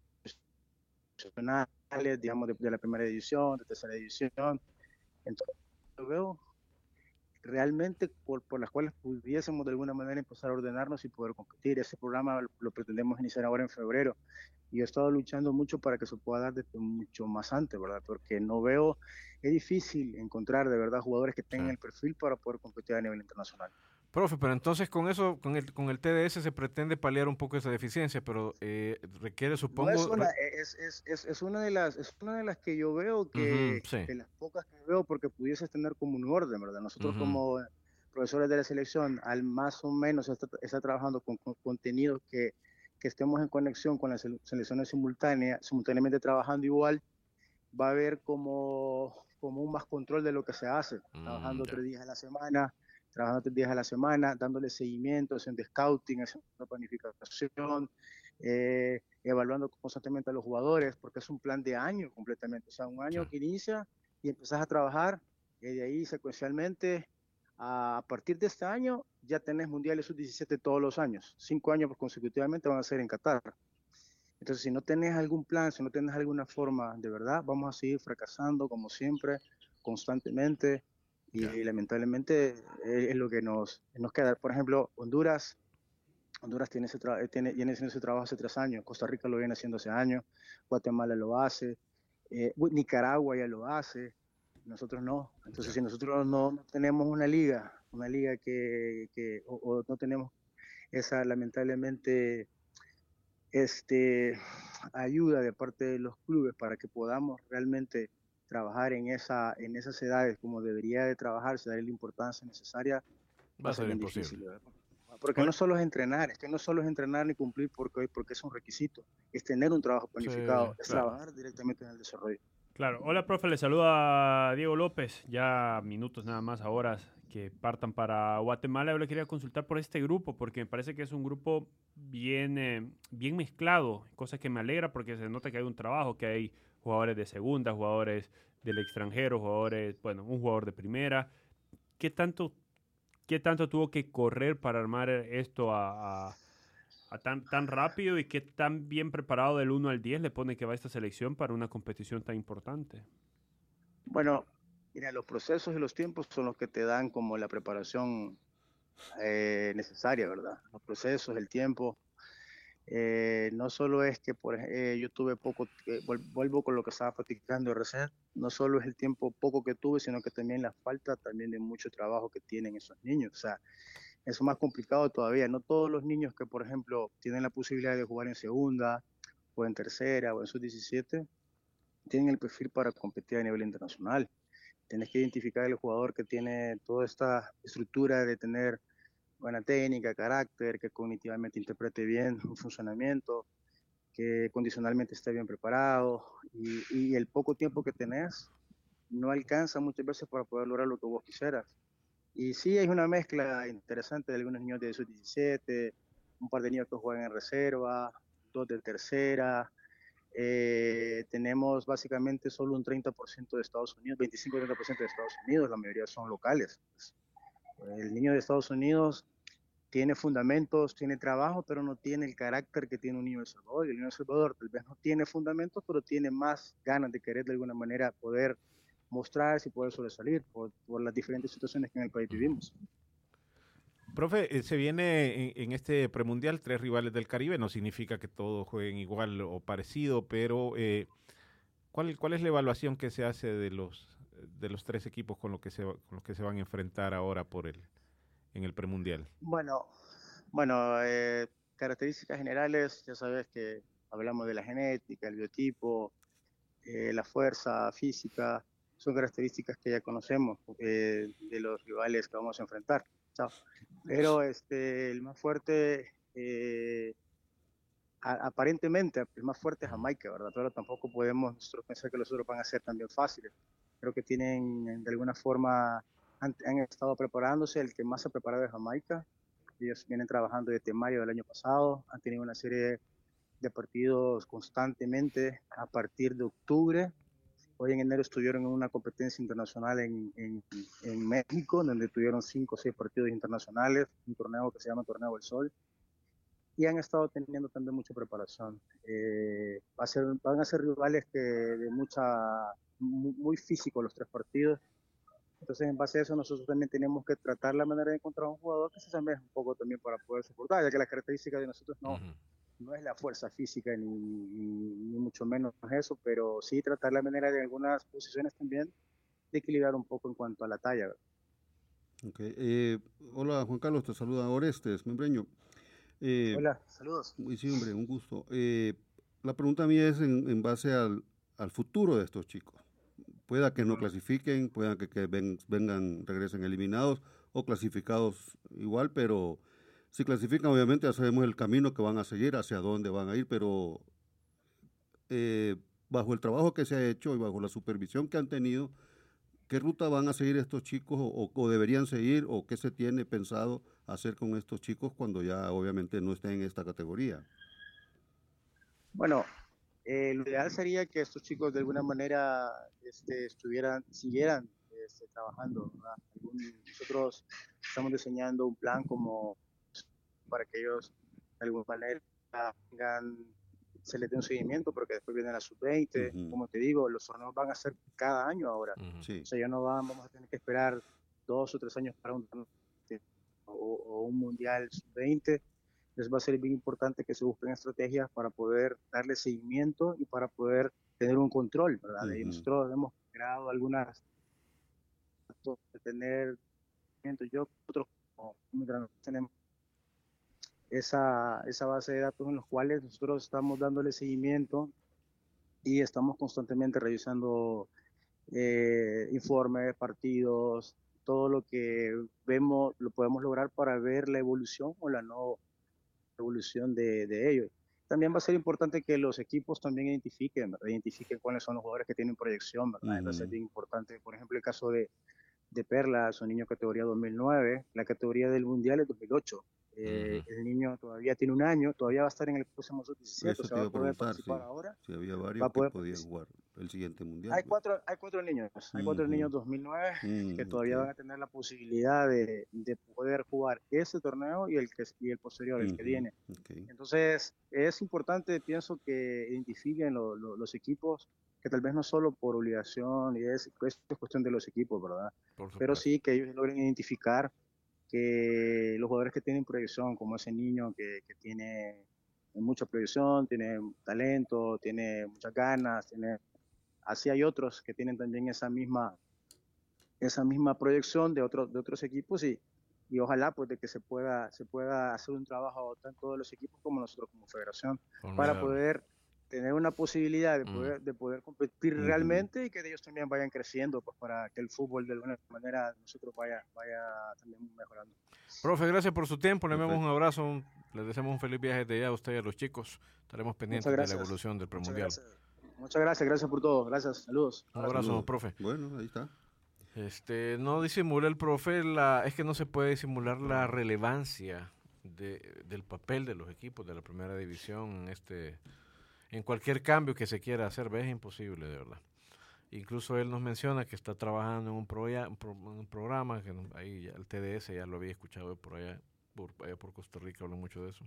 profesionales, digamos, de, de la primera división, de tercera división. Entonces, yo veo realmente por, por las cuales pudiésemos de alguna manera empezar a ordenarnos y poder competir. Ese programa lo, lo pretendemos iniciar ahora en febrero y yo he estado luchando mucho para que se pueda dar desde mucho más antes, ¿verdad? Porque no veo, es difícil encontrar de verdad jugadores que tengan Sí. el perfil para poder competir a nivel internacional. Profe, pero entonces con eso, con el, con el T D S se pretende paliar un poco esa deficiencia, pero eh, requiere, No es supongo... una, re- es, es, es, es una de las, es una de las que yo veo que, Ujú, sí. de las pocas que veo porque pudieses tener como un orden, ¿verdad? Nosotros Ujú. como profesores de la selección, al más o menos está, está trabajando con, con contenidos que que estemos en conexión con las selecciones simultáneas, simultáneamente trabajando igual, va a haber como, como un más control de lo que se hace, mm, trabajando yeah. tres días a la semana, trabajando tres días a la semana, dándole seguimiento, haciendo scouting, haciendo planificación, eh, evaluando constantemente a los jugadores, porque es un plan de año completamente, o sea, un año sí. que inicia y empezás a trabajar, y de ahí secuencialmente, a partir de este año, ya tenés mundiales sub diecisiete todos los años, cinco años consecutivamente van a ser en Qatar. Entonces, si no tenés algún plan, si no tenés alguna forma, de verdad, vamos a seguir fracasando como siempre, constantemente, y, yeah. y lamentablemente es, es lo que nos, nos queda. Por ejemplo, Honduras, Honduras tiene ese, tra- tiene, viene haciendo ese trabajo hace tres años, Costa Rica lo viene haciendo hace años, Guatemala lo hace, eh, Nicaragua ya lo hace, nosotros no. Entonces, yeah. si nosotros no, no tenemos una liga, una liga que, que o, o no tenemos esa, lamentablemente, este, ayuda de parte de los clubes para que podamos realmente trabajar en, esa, en esas edades como debería de trabajarse, darle la importancia necesaria, va a ser bien difícil. ¿Verdad? Porque no solo es entrenar, es que no solo es entrenar ni cumplir porque, porque es un requisito, es tener un trabajo planificado, sí, es claro. trabajar directamente en el desarrollo. Claro, hola profe, le saluda Diego López, ya minutos nada más, a horas que partan para Guatemala. Yo le quería consultar por este grupo, porque me parece que es un grupo bien, eh, bien mezclado, cosa que me alegra porque se nota que hay un trabajo, que hay jugadores de segunda, jugadores del extranjero, jugadores, bueno, un jugador de primera. ¿Qué tanto, qué tanto tuvo que correr para armar esto a... a A tan, tan rápido y qué tan bien preparado del uno al diez le pone que va esta selección para una competición tan importante? Bueno, mira, los procesos y los tiempos son los que te dan como la preparación eh, necesaria, ¿verdad? Los procesos, el tiempo. Eh, no solo es que por, eh, yo tuve poco, eh, vuelvo con lo que estaba platicando recién, no solo es el tiempo poco que tuve, sino que también la falta también de mucho trabajo que tienen esos niños. O sea, eso es más complicado todavía. No todos los niños que, por ejemplo, tienen la posibilidad de jugar en segunda, o en tercera, o en sub diecisiete, tienen el perfil para competir a nivel internacional. Tienes que identificar el jugador que tiene toda esta estructura de tener buena técnica, carácter, que cognitivamente interprete bien un funcionamiento, que condicionalmente esté bien preparado, y, y el poco tiempo que tenés no alcanza muchas veces para poder lograr lo que vos quisieras. Y sí, hay una mezcla interesante de algunos niños de sub diecisiete, un par de niños que juegan en reserva, dos de tercera. Eh, tenemos básicamente solo un treinta por ciento de Estados Unidos, veinticinco a treinta por ciento de Estados Unidos, la mayoría son locales. El niño de Estados Unidos tiene fundamentos, tiene trabajo, pero no tiene el carácter que tiene un niño de El Salvador. Y el niño de El Salvador tal vez no tiene fundamentos, pero tiene más ganas de querer de alguna manera poder mostrarse y poder sobresalir por, por las diferentes situaciones que en el país vivimos. Profe, eh, se viene en, en este premundial tres rivales del Caribe, no significa que todos jueguen igual o parecido, pero eh, ¿cuál, ¿cuál es la evaluación que se hace de los de los tres equipos con los que se con los que se van a enfrentar ahora por el en el premundial? Bueno, bueno, eh, características generales, ya sabes que hablamos de la genética, el biotipo, eh, la fuerza física, son características que ya conocemos eh, de los rivales que vamos a enfrentar. Chao. Pero este, el más fuerte, eh, a, aparentemente, el más fuerte es Jamaica, ¿verdad? Pero tampoco podemos nosotros pensar que los otros van a ser también fáciles. Creo que tienen, de alguna forma, han, han estado preparándose. El que más se ha preparado es Jamaica. Ellos vienen trabajando desde mayo del año pasado, han tenido una serie de partidos constantemente a partir de octubre. Hoy en enero estuvieron en una competencia internacional en, en, en México, donde tuvieron cinco o seis partidos internacionales, un torneo que se llama Torneo del Sol, y han estado teniendo también mucha preparación. Eh, va a ser, van a ser rivales que de mucha, muy, muy físico los tres partidos. Entonces, en base a eso, nosotros también tenemos que tratar la manera de encontrar un jugador que se asemeje un poco también para poder soportar, ya que las características de nosotros no, uh-huh. no es la fuerza física ni, ni, ni mucho menos eso, pero sí tratar la manera de algunas posiciones también de equilibrar un poco en cuanto a la talla. Okay. Eh, hola Juan Carlos, te saluda Orestes Membreño. Eh, hola, saludos. Sí, hombre, un gusto. Eh, la pregunta mía es en, en base al, al futuro de estos chicos. Pueda que no clasifiquen, pueda que, que ven, vengan, regresen eliminados o clasificados igual, pero Si clasifican, obviamente ya sabemos el camino que van a seguir, hacia dónde van a ir, pero eh, bajo el trabajo que se ha hecho y bajo la supervisión que han tenido, ¿qué ruta van a seguir estos chicos o, o deberían seguir o qué se tiene pensado hacer con estos chicos cuando ya obviamente no estén en esta categoría? Bueno, eh, lo ideal sería que estos chicos de alguna manera este, estuvieran, siguieran este, trabajando, ¿verdad? Nosotros estamos diseñando un plan como para que ellos de alguna manera tengan, se les dé un seguimiento, porque después viene la sub veinte, uh-huh. Como te digo, los torneos van a ser cada año ahora, uh-huh. Sí. O sea, ya no van, vamos a tener que esperar dos o tres años para un o, o un mundial sub veinte. Entonces va a ser bien importante que se busquen estrategias para poder darle seguimiento y para poder tener un control, ¿verdad? Uh-huh. Y nosotros hemos creado algunas de tener yo nosotros como tenemos esa, esa base de datos en los cuales nosotros estamos dándole seguimiento y estamos constantemente revisando eh, informes, partidos, todo lo que vemos lo podemos lograr para ver la evolución o la no evolución de, de ellos. También va a ser importante que los equipos también identifiquen, ¿verdad? Identifiquen cuáles son los jugadores que tienen proyección, ¿verdad? Uh-huh. Entonces es bien importante, por ejemplo, el caso de, de Perla, son niños categoría dos mil nueve, la categoría del Mundial es dos mil ocho. Eh, uh-huh. El niño todavía tiene un año, todavía va a estar en el próximo sub diecisiete, o sea, va a poder participar sí. ahora. Sí, había varios que podían jugar el siguiente mundial. Hay cuatro, hay cuatro niños, hay cuatro uh-huh. niños dos mil nueve uh-huh. que todavía okay. van a tener la posibilidad de, de poder jugar ese torneo y el que y el posterior, uh-huh. el que viene. Okay. Entonces, es importante, pienso, que identifiquen lo, lo, los equipos, que tal vez no solo por obligación, y es, es cuestión de los equipos, ¿verdad? Pero sí que ellos logren identificar que los jugadores que tienen proyección, como ese niño que, que tiene mucha proyección, tiene talento, tiene muchas ganas, tiene, así hay otros que tienen también esa misma, esa misma proyección de otros, de otros equipos y, y ojalá pues de que se pueda, se pueda hacer un trabajo tanto de los equipos como nosotros como federación Por para miedo. poder tener una posibilidad de poder, mm. de poder competir mm-hmm. realmente y que ellos también vayan creciendo, pues para que el fútbol de alguna manera nosotros vaya, vaya también mejorando. Profe, gracias por su tiempo, le enviamos un abrazo, un, les deseamos un feliz viaje de allá a usted y a los chicos, estaremos pendientes de la evolución del premundial. Muchas gracias. Muchas gracias, gracias por todo, gracias, saludos. Un abrazo, saludos. Profe. Bueno, ahí está. Este, no disimula el profe, la, es que no se puede disimular la relevancia de, del papel de los equipos de la primera división en este... En cualquier cambio que se quiera hacer, es imposible, de verdad. Incluso él nos menciona que está trabajando en un, proya, un, pro, un programa, que ahí ya, el T D S ya lo había escuchado por allá, por, allá por Costa Rica, hablan mucho de eso.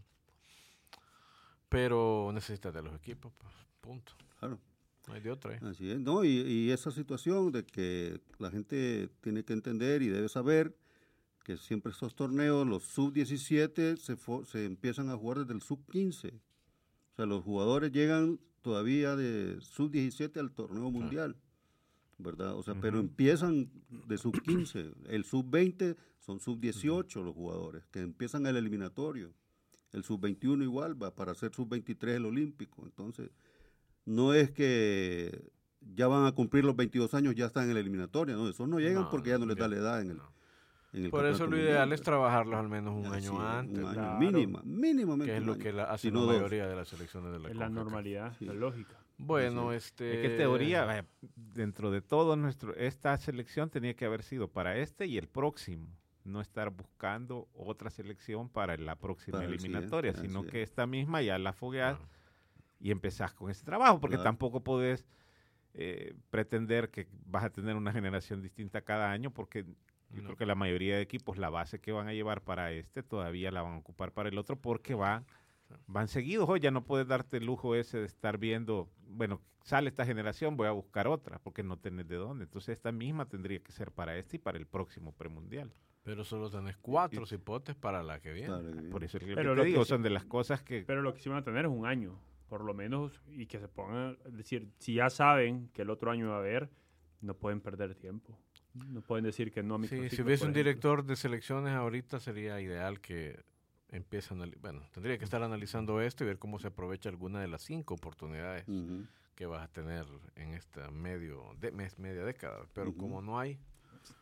Pero necesita de los equipos, pues, punto. Claro. No hay de otra. ¿eh? Así es, no, y, y esa situación de que la gente tiene que entender y debe saber que siempre estos torneos, los sub diecisiete, se, se empiezan a jugar desde el sub quince. O sea, los jugadores llegan todavía de sub diecisiete al torneo mundial, ¿verdad? O sea, uh-huh. pero empiezan de sub quince. El sub veinte son sub dieciocho uh-huh. los jugadores, que empiezan el eliminatorio. El sub veintiuno igual va para ser sub veintitrés el olímpico. Entonces, no es que ya van a cumplir los veintidós años, ya están en el eliminatorio, ¿no? Esos no llegan no, porque ya no les da la edad en el... No. Por eso lo ideal es trabajarlos al menos un año sí, antes. Un año claro, mínima, mínimamente. Que es lo que la, hace la mayoría de las selecciones de la Es la normalidad, sí. la lógica. Bueno, sí. este... Es que en teoría, vaya, dentro de todo nuestro, esta selección tenía que haber sido para este y el próximo. No estar buscando otra selección para la próxima para eliminatoria, sí, sino que es. esta misma ya la fogueas claro. y empezás con ese trabajo, porque claro. tampoco podés eh, pretender que vas a tener una generación distinta cada año, porque... Yo no. creo que la mayoría de equipos, la base que van a llevar para este, todavía la van a ocupar para el otro porque van, van seguidos. Hoy ya no puedes darte el lujo ese de estar viendo, bueno, sale esta generación, voy a buscar otra, porque no tenés de dónde. Entonces esta misma tendría que ser para este y para el próximo premundial. Pero solo tenés cuatro cipotes para la que viene. Claro, por eso es que pero te lo digo, que son sí, de las cosas que... Pero lo que sí van a tener es un año, por lo menos, y que se pongan, es decir, si ya saben que el otro año va a haber, no pueden perder tiempo. No pueden decir que no a mi sí, si hubiese un director de selecciones ahorita sería ideal que empiece a analizar, bueno, tendría que estar analizando esto y ver cómo se aprovecha alguna de las cinco oportunidades uh-huh. que vas a tener en esta medio de, mes, media década, pero uh-huh. como no hay,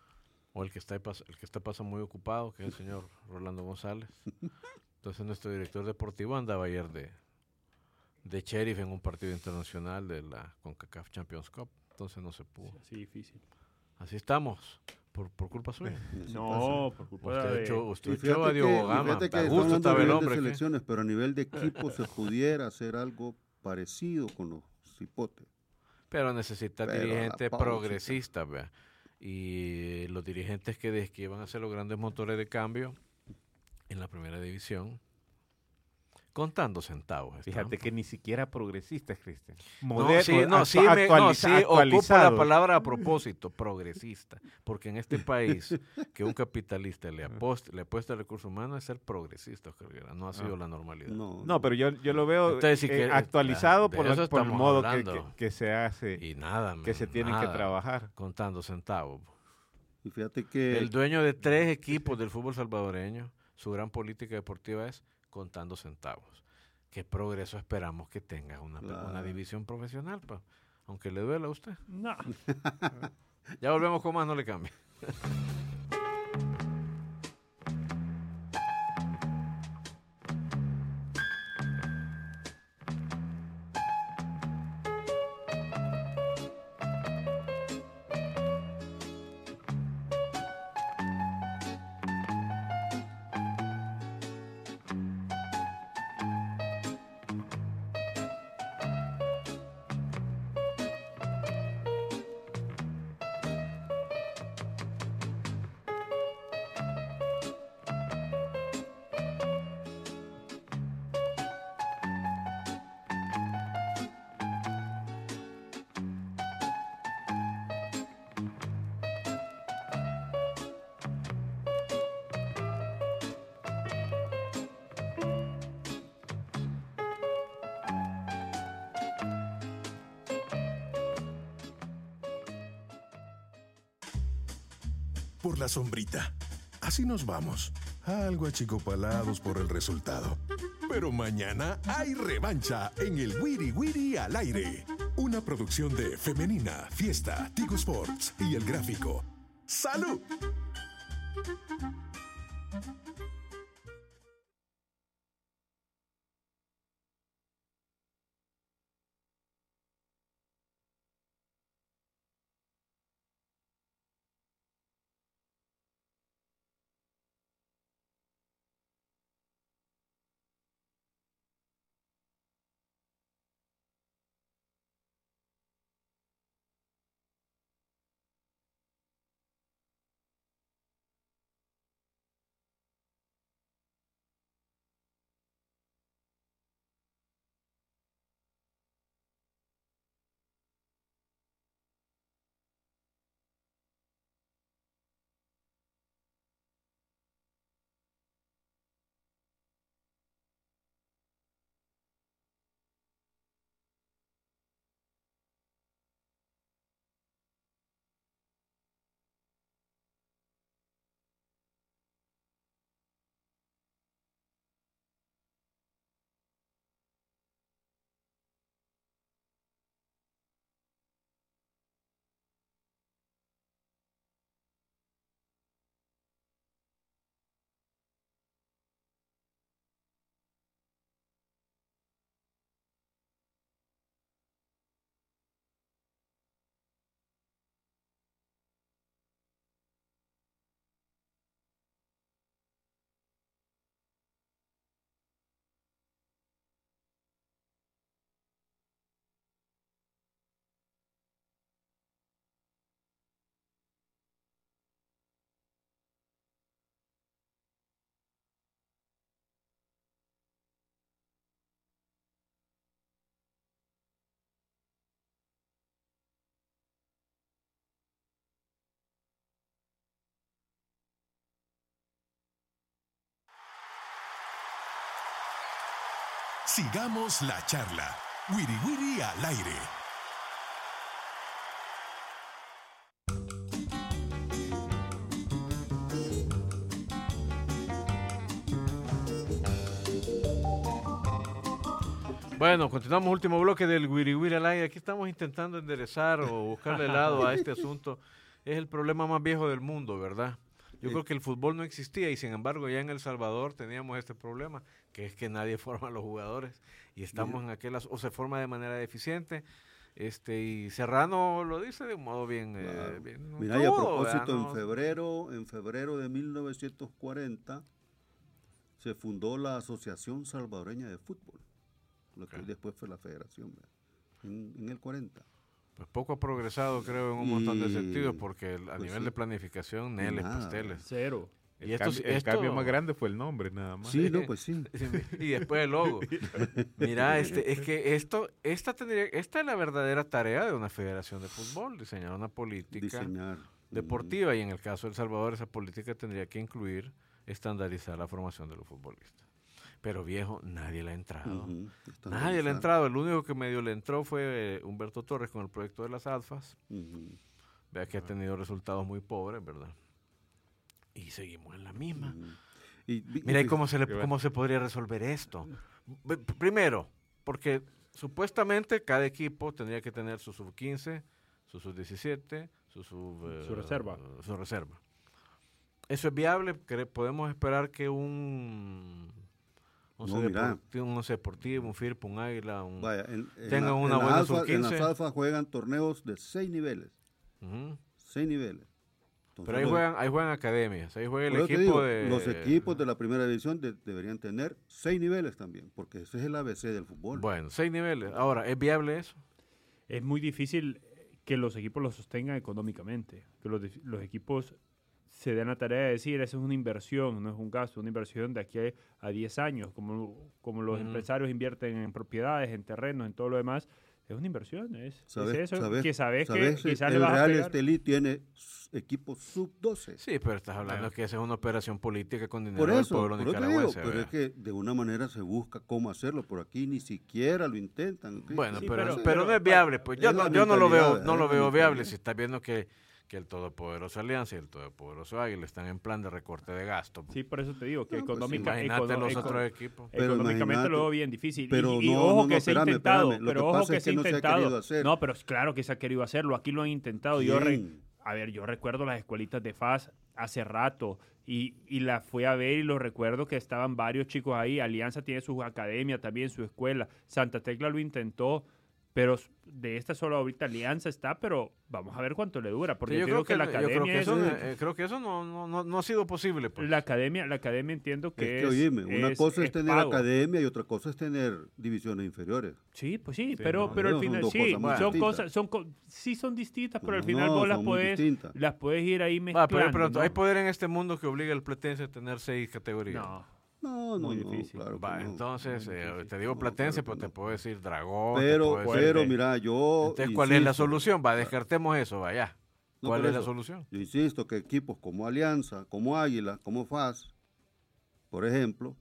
o el que está pas- el que está pasa muy ocupado, que es el señor Rolando González. Entonces nuestro director deportivo andaba ayer de, de sheriff en un partido internacional de la CONCACAF Champions Cup, entonces no se pudo. Sí, difícil. Así estamos, por, por culpa suya. No, por culpa Usted de... echó, usted Y echó fíjate a que, Diogo y Gama, fíjate que a estamos gusto hablando a estaba el nivel hombre. de ¿qué? selecciones, pero a nivel de equipo se pudiera hacer algo parecido con los cipotes. Pero necesita Pero a la dirigentes pausa. progresistas, vea. Y los dirigentes que, de, que van a ser los grandes motores de cambio en la primera división, contando centavos. están, Fíjate pues. que ni siquiera progresistas, Cristian. No, Moder- sí, no, actu- sí, me, no, actualiza- sí, ocupo la actualizados. palabra a propósito, progresista, porque en este país que un capitalista le apuesta, le apuesta al recurso humano es ser progresista, Oscar Guerra, no ha sido Ah. la normalidad. No, No, pero yo, yo lo veo Entonces, sí eh, que- actualizado de por, eso la- por el estamos modo que, hablando. que- que se hace, Y nada, que se tienen que nada, trabajar. contando centavos. y fíjate que El dueño de tres equipos del fútbol salvadoreño, su gran política deportiva es contando centavos. ¿Qué progreso esperamos que tenga una, Claro. una división profesional, pa? Aunque le duela a usted? No. Ya volvemos con más, no le cambie. Por la sombrita. Así nos vamos. Algo achicopalados por el resultado. Pero mañana hay revancha en el Wiri Wiri al aire. Una producción de Femenina, Fiesta, Tigo Sports y El Gráfico. ¡Salud! Sigamos la charla. Wiri Wiri al aire. Bueno, continuamos último bloque del Wiri Wiri al aire. Aquí estamos intentando enderezar o buscarle lado a este asunto es el problema más viejo del mundo, ¿verdad? Yo creo que el fútbol no existía y sin embargo ya en El Salvador teníamos este problema, que es que nadie forma a los jugadores y estamos Bien. en aquel, o se forma de manera deficiente. Este, y Serrano lo dice de un modo bien, claro. eh, bien Mira, todo, y a propósito, ¿no? en febrero, en febrero de mil novecientos cuarenta se fundó la Asociación Salvadoreña de Fútbol, lo que okay. después fue la Federación, en, en el cuarenta. Pues poco ha progresado, creo, en un y, montón de sentidos, porque a pues nivel sí. de planificación, neles, pasteles. Cero. El, y esto, cambio, el esto, cambio más grande fue el nombre, nada más. Sí, no, pues sí. Y después el logo. Mira, este, es que esto, esta tendría, esta es la verdadera tarea de una federación de fútbol, diseñar una política diseñar. deportiva, mm. y en el caso de El Salvador esa política tendría que incluir estandarizar la formación de los futbolistas. Pero viejo, nadie le ha entrado. Uh-huh. Nadie le ha entrado. El único que medio le entró fue eh, Humberto Torres con el proyecto de las alfas. Uh-huh. Vea que uh-huh. ha tenido resultados muy pobres, ¿verdad? Y seguimos en la misma. Uh-huh. y, Mira, y, ¿cómo, se le, ¿cómo se podría resolver esto? Primero, porque supuestamente cada equipo tendría que tener su sub quince, su sub diecisiete, su, sub, uh, su reserva. Uh, su reserva. ¿Eso es viable? ¿Podemos esperar que un... Un no, deportivo, un deportivo, un FIRP, un Águila, un, Vaya, en, en tengan la, una en buena alfa, sub quince? En las alfas juegan torneos de seis niveles. Uh-huh. Seis niveles. Entonces, pero ahí juegan, ahí juegan academias, ahí juega el equipo digo, de... Los equipos de la primera división de, deberían tener seis niveles también, porque ese es el A B C del fútbol. Bueno, seis niveles. Ahora, ¿es viable eso? Es muy difícil que los equipos lo sostengan económicamente, que los, los equipos... se den la tarea de decir, eso es una inversión, no es un gasto, una inversión de aquí a diez años, como, como los uh-huh. empresarios invierten en propiedades, en terrenos, en todo lo demás, es una inversión, es, ¿Sabes, es eso, sabes, que sabes, sabes que quizás el le vas Real a pegar. Estelí tiene equipo sub doce. Sí, pero estás hablando ah. que esa es una operación política con dinero por eso, del pueblo por nicaragüense. Digo, pero es que de una manera se busca cómo hacerlo, por aquí ni siquiera lo intentan. Bueno, sí, pero, pero, pero, pero no es viable, pues yo, es no, yo no lo veo, no lo veo viable si estás viendo que que el Todopoderoso Alianza y el Todopoderoso Águila están en plan de recorte de gasto. Sí, por eso te digo que no, económica, pues imagínate econo, los eco, otros equipos. Pero económicamente lo veo bien difícil. Pero y, y no, ojo no, que no, se espérame, ha intentado, espérame. pero que ojo que, que se ha no intentado. Se no, pero claro que se ha querido hacerlo. Aquí lo han intentado. Yo re, a ver, yo recuerdo las escuelitas de F A S hace rato y, y las fui a ver y lo recuerdo que estaban varios chicos ahí. Alianza tiene su academia también, su escuela. Santa Tecla lo intentó. Pero de esta solo ahorita Alianza está, pero vamos a ver cuánto le dura. Porque sí, yo, yo creo que, que la academia... Yo creo que eso, es, eh, creo que eso no, no, no, no ha sido posible. Pues. La academia la academia entiendo que es... es que, oíme, una es, cosa es, es tener pago. academia y otra cosa es tener divisiones inferiores. Sí, pues sí, sí pero, no, pero al final sí, cosas son cosas, son co sí son distintas, pero no, al final no, vos las puedes, las puedes ir ahí mezclando. Ah, pero, pero ¿no? Hay poder en este mundo que obliga al Platense a tener seis categorías. No. No, no, muy no, difícil. Claro Va, no, entonces, no, eh, te digo Platense, no, claro pero te no. puedo decir Dragón. Pero, pero, decir, mira, yo. Entonces, ¿cuál insisto, es la solución? Va, descartemos eso, vaya. ¿Cuál no, es eso, la solución? Yo insisto que equipos como Alianza, como Águila, como F A S, por ejemplo,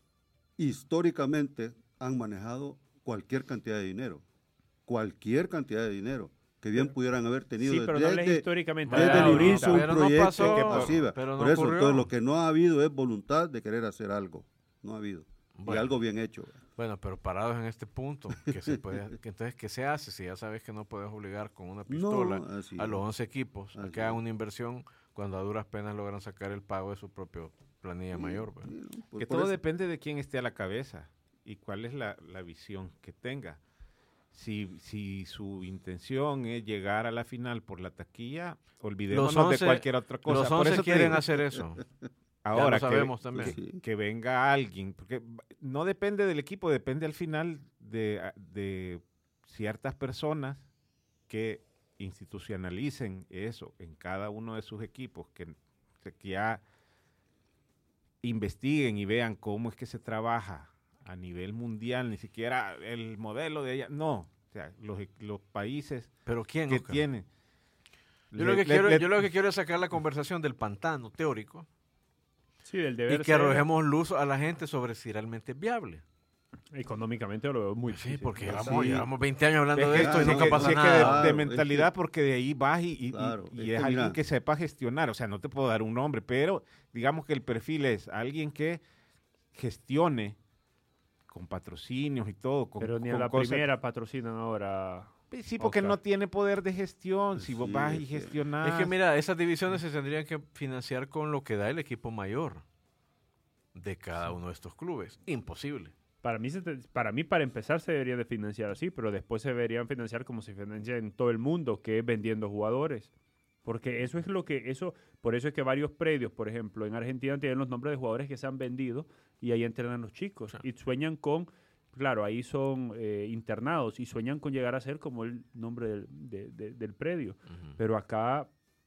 históricamente han manejado cualquier cantidad de dinero. Cualquier cantidad de dinero. Que bien pudieran haber tenido sí, pero desde, no históricamente desde el inicio un proyecto no pasó, que pasiva. Pero no Por eso, ocurrió. entonces, lo que no ha habido es voluntad de querer hacer algo. No ha habido. Bueno, y algo bien hecho. Bueno, pero parados en este punto, que se puede, que entonces, ¿qué se hace si ya sabes que no puedes obligar con una pistola no, a los once equipos a que hagan una inversión cuando a duras penas logran sacar el pago de su propio planilla sí, mayor? Pues. Sí, pues que todo eso. Depende de quién esté a la cabeza y cuál es la, la visión que tenga. Si, si su intención es llegar a la final por la taquilla, olvidémonos once, de cualquier otra cosa. Los once quieren hacer eso. Ahora, ya lo sabemos que, también. Que, que venga alguien, porque no depende del equipo, depende al final de, de ciertas personas que institucionalicen eso en cada uno de sus equipos, que, que ya investiguen y vean cómo es que se trabaja a nivel mundial, ni siquiera el modelo de ella, no, o sea, los, los países ¿Pero quién, que Oscar? tienen. Yo, le, lo que le, quiero, le, yo lo que quiero es sacar la conversación del pantano teórico sí, del deber y que arrojemos luz a la gente sobre si realmente es viable. Económicamente lo veo muy sí, difícil. porque sí. llevamos, llevamos veinte años hablando es de que, esto y sí nunca que, pasa sí nada. Es que de, Claro, de mentalidad, es que, porque de ahí vas y, y, claro, y, y es, es que alguien mira, que sepa gestionar. O sea, no te puedo dar un nombre, pero digamos que el perfil es alguien que gestione con patrocinios y todo. Con, pero ni con a la cosas. primera patrocinan ahora. Sí, porque Oscar. no tiene poder de gestión. Si vos Sí, vas es y que- gestionás... Es que mira, esas divisiones se tendrían que financiar con lo que da el equipo mayor de cada uno de estos clubes. Imposible. Para mí, se te- para mí, para empezar, se debería de financiar así, pero después se deberían financiar como se financia en todo el mundo, que es vendiendo jugadores. Porque eso es lo que, eso, por eso es que varios predios, por ejemplo, en Argentina tienen los nombres de jugadores que se han vendido y ahí entrenan los chicos. Y sueñan con, claro, ahí son eh, internados y sueñan con llegar a ser como el nombre del, de- de- del predio. Ujú. Pero acá,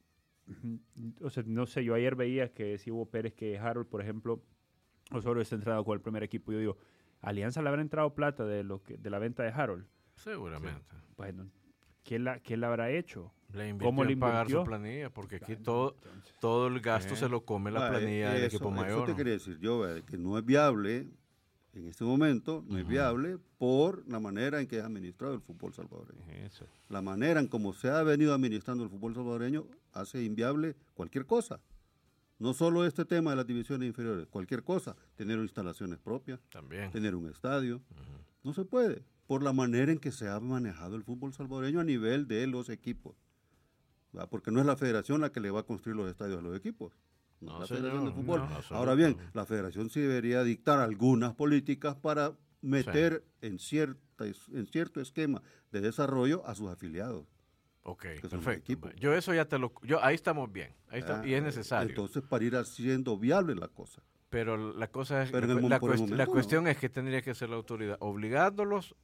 o sea, no sé, yo ayer veía que si Hugo Pérez, que Harold, por ejemplo, Osorio está entrenado con el primer equipo. Yo digo, ¿Alianza le habrá entrado plata de lo que de la venta de Harold? Seguramente. Bueno, ¿quién la, quién la habrá hecho? Le ¿Cómo invirtió le en pagar su invirtió? planilla, porque aquí Bueno, todo, entonces, todo el gasto Eh. se lo come la Ah, planilla del eso- equipo Eso mayor. te quería decir yo, eh, que no es viable en este momento, no es Ujú. viable por la manera en que es administrado el fútbol salvadoreño. Eso. La manera en cómo se ha venido administrando el fútbol salvadoreño hace inviable cualquier cosa. No solo este tema de las divisiones inferiores, cualquier cosa. Tener instalaciones propias, También. tener un estadio. Ujú. No se puede, por la manera en que se ha manejado el fútbol salvadoreño a nivel de los equipos. ¿Va? Porque no es la federación la que le va a construir los estadios a los equipos. No, No, es la señor, federación de fútbol. no, Ahora absoluto. bien, la federación sí debería dictar algunas políticas para meter en, cierta, en cierto esquema de desarrollo a sus afiliados. Ok, que son los perfecto. equipos. Yo eso ya te lo... Yo, ahí estamos bien. Ahí está- Ah, y es necesario. Entonces, para ir haciendo viable la cosa. Pero la cosa es... Pero en la, el cu- mom- la por el cuest- la momento, cuestión es que tendría que ser la autoridad obligándolos.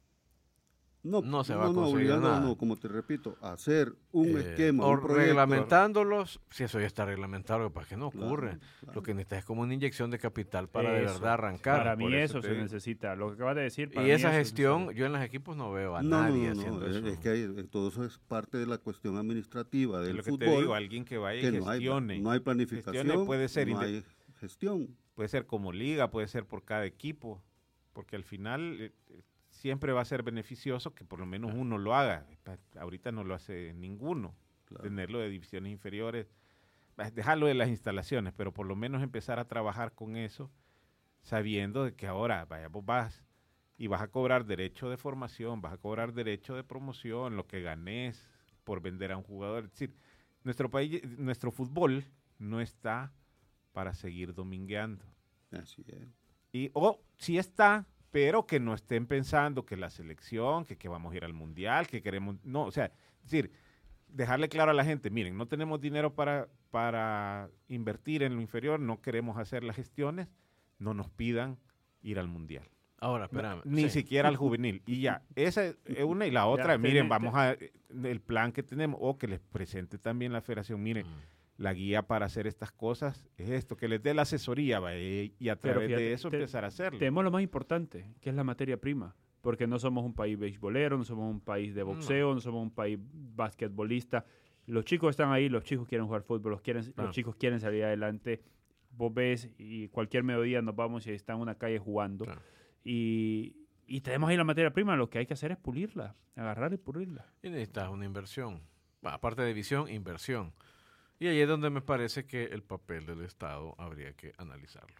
No, No se va a no, conseguir obligando, nada. no, como te repito, a hacer un eh, esquema, o un proyecto. reglamentándolos. Si eso ya está reglamentado, para que no Claro, ocurre. claro. Lo que necesita es como una inyección de capital para de Eso. verdad arrancar. Para mí por eso eso te se digo. necesita. Lo que acabas de decir. para Y mí esa eso es gestión, necesario. yo en los equipos no veo a No, no, nadie no, no, haciendo es, eso. es que hay- todo eso es parte de la cuestión administrativa Es del lo que fútbol. te digo, alguien que vaya y que no hay, gestione. no hay planificación, Gestione puede ser no inde- hay gestión. Puede ser como liga, puede ser por cada equipo, porque al final eh, eh, siempre va a ser beneficioso que por lo menos uno lo haga. Pa- Ahorita no lo hace ninguno. Claro. Tenerlo de divisiones inferiores, bah, dejarlo de las instalaciones, pero por lo menos empezar a trabajar con eso, sabiendo de que ahora, vaya, vos vas y vas a cobrar derecho de formación, vas a cobrar derecho de promoción, lo que ganes por vender a un jugador. Es decir, nuestro país, nuestro fútbol no está para seguir domingueando. Así es. Y, o sí está, pero que no estén pensando que la selección, que, que vamos a ir al mundial, que queremos, no, o sea, es decir, dejarle claro a la gente, miren, no tenemos dinero para, para invertir en lo inferior, no queremos hacer las gestiones, no nos pidan ir al mundial. Ahora, espérame. Ni sí. siquiera al juvenil. Y ya, esa es una y la otra, Ya, miren, tenés- vamos a, el plan que tenemos, o que les presente también la federación, miren, Mm. la guía para hacer estas cosas es esto, que les dé la asesoría, va, y y a Pero través fíjate, de eso te- empezar a hacerlo. Tenemos lo más importante, que es la materia prima. Porque no somos un país beisbolero, no somos un país de boxeo, no, somos un país basquetbolista. Los chicos están ahí, los chicos quieren jugar fútbol, los, quieren, Claro. los chicos quieren salir adelante. Vos ves y cualquier mediodía nos vamos y están en una calle jugando. Claro. Y, y tenemos ahí la materia prima, lo que hay que hacer es pulirla, agarrar y pulirla. Y necesitas una inversión. Bah, aparte de visión, inversión. Y ahí es donde me parece que el papel del Estado habría que analizarlo.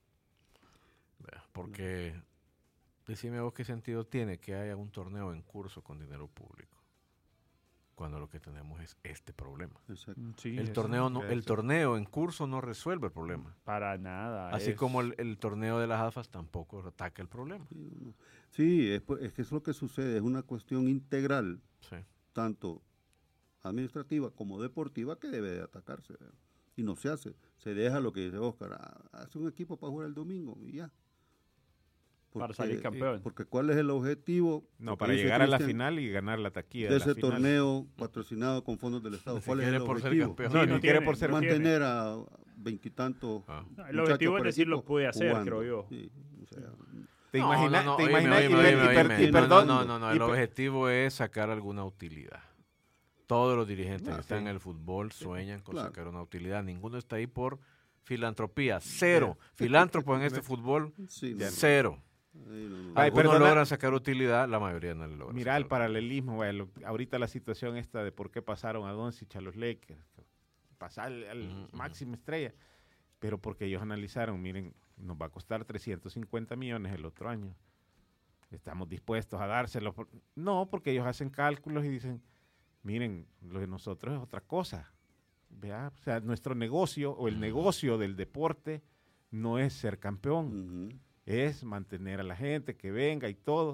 Vea, Porque, decime vos qué sentido tiene que haya un torneo en curso con dinero público, cuando lo que tenemos es este problema. Exacto. Sí, El eso- torneo, no, el eso. torneo en curso no resuelve el problema. Para nada. Así es- como el, el torneo de las A F A S tampoco ataca el problema. Sí, no. Sí, es, pues, es que es lo que sucede, es una cuestión integral, Sí. tanto administrativa como deportiva, que debe de atacarse. ¿verdad? Y no se hace. Se deja lo que dice Oscar, ah, hace un equipo para jugar el domingo y ya. Para salir campeón. Porque ¿cuál es el objetivo? No, Lo que para dice llegar a la Cristian, final y ganar la taquilla de de la ese final. torneo patrocinado con fondos del Estado. Si ¿Cuál es quiere el por ser objetivo? campeón. No, Sí, ni no quiere tiene, por ser no campeón. tiene. Mantener a veintitantos. Ah. No, el muchachos objetivo es por decir, lo equipo pude hacer, jugando. creo yo. Sí, o sea, ¿Te No, imaginas? no, no, ¿Te oíme, imaginas? oíme, y, per- oíme, y per- oíme. y No, perdón. No, no, no, y el per- objetivo es sacar alguna utilidad. Todos los dirigentes Ah, que están sí. en el fútbol sueñan con claro. sacar una utilidad. Ninguno está ahí por filantropía. Cero. Filántropos en este fútbol, sí, no, cero. ahí no, no. Ay, Algunos perdona. logran sacar utilidad, la mayoría no le logran. Mira el sacar paralelismo, güey, lo- ahorita la situación esta de por qué pasaron a Doncic a los Lakers, pasar al, al Ujú, ujú. máxima estrella, pero porque ellos analizaron, miren, nos va a costar trescientos cincuenta millones el otro año. estamos dispuestos a dárselo. No, porque ellos hacen cálculos y dicen, miren, lo de nosotros es otra cosa. ¿Vea? O sea, nuestro negocio o el negocio del deporte no es ser campeón, Ujú. es mantener a la gente que venga y todo.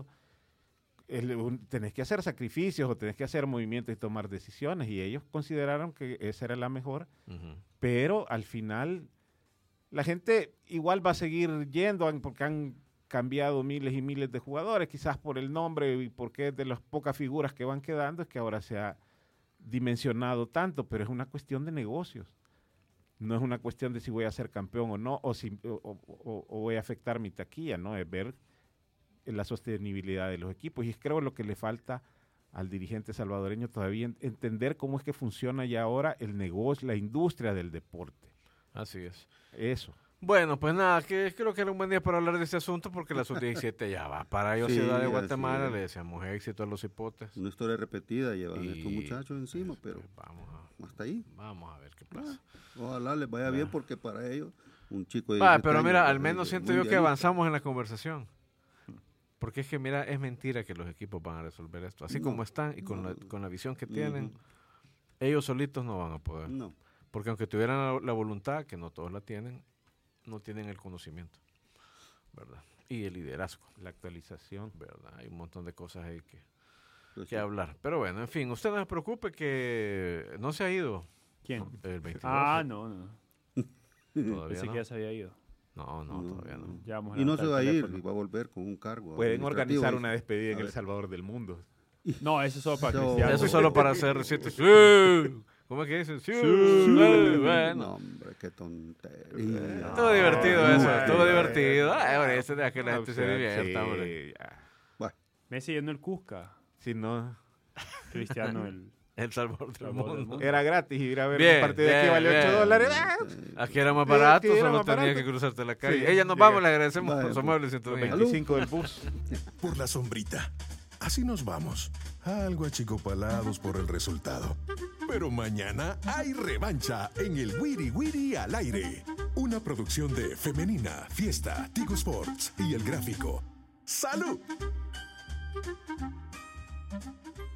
El, un, tenés que hacer sacrificios o tenés que hacer movimientos y tomar decisiones, y ellos consideraron que esa era la mejor, Ujú. pero al final la gente igual va a seguir yendo porque han cambiado miles y miles de jugadores, quizás por el nombre y porque es de las pocas figuras que van quedando es que ahora se ha dimensionado tanto, pero es una cuestión de negocios. No es una cuestión de si voy a ser campeón o no, o, si, o, o, o voy a afectar mi taquilla, ¿no? Es ver la sostenibilidad de los equipos. Y es creo lo que le falta al dirigente salvadoreño todavía, en, entender cómo es que funciona ya ahora el negocio, la industria del deporte. Así es. Eso. Bueno, pues nada, que creo que era un buen día para hablar de este asunto porque la sub diecisiete ya va para ellos, Sí, Ciudad de así Guatemala, es. le deseamos éxito a los hipotes. Una historia repetida llevan Y- estos muchachos encima, pero Pues vamos a, hasta ahí. vamos a ver qué pasa. Ojalá les vaya bien porque para ellos un chico de Va, diecisiete pero años, mira, pues, al menos es siento yo que mundialista. avanzamos en la conversación. Porque es que, mira, es mentira que los equipos van a resolver esto. Así No, como están y con, no. la, con la visión que tienen, Ujú. ellos solitos no van a poder. No. Porque aunque tuvieran la, la voluntad, que no todos la tienen, no tienen el conocimiento, ¿verdad? Y el liderazgo, La actualización. ¿verdad? Hay un montón de cosas ahí que, Pues que sí. hablar. Pero bueno, en fin, usted no se preocupe que no se ha ido ¿Quién? el veintidós. Ah, no, no. Todavía Pensé no. que ya se había ido. No, no, No, todavía no. no. Ya vamos a Y no levantar se va a el ir, teléfono. y va a volver con un cargo. Pueden administrativo. organizar una despedida en A El ver. Salvador del mundo. No, eso es solo para No. Cristiano. Eso es solo para hacer siete. Sí. ¿Cómo es que dicen? Sí. Sí. Bueno. No, hombre, qué tontería. Estuvo divertido Ay, eso, ay, estuvo ay, divertido. ay, Ay, ay. hombre, ese de que la gente O se sea, divierta, sí, hombre. ya. Bueno, Messi yendo el Cusca. Si no, Cristiano el... El Salvador del Salvador del mundo. mundo. era gratis ir a ver Bien, un partido bien, que valió bien. ocho dólares. ¡Ah! Aquí era más Sí, barato, aquí era solo más tenía barato. que cruzarte la calle. Sí, Ella nos llega. vamos, le agradecemos Vaya, por su pues. amable sintonía. veinticinco del bus. Por la sombrita. Así nos vamos. Algo achicopalados por el resultado. Pero mañana hay revancha en el Wiri Wiri al aire. Una producción de Femenina, Fiesta, Tigo Sports y El Gráfico. ¡Salud!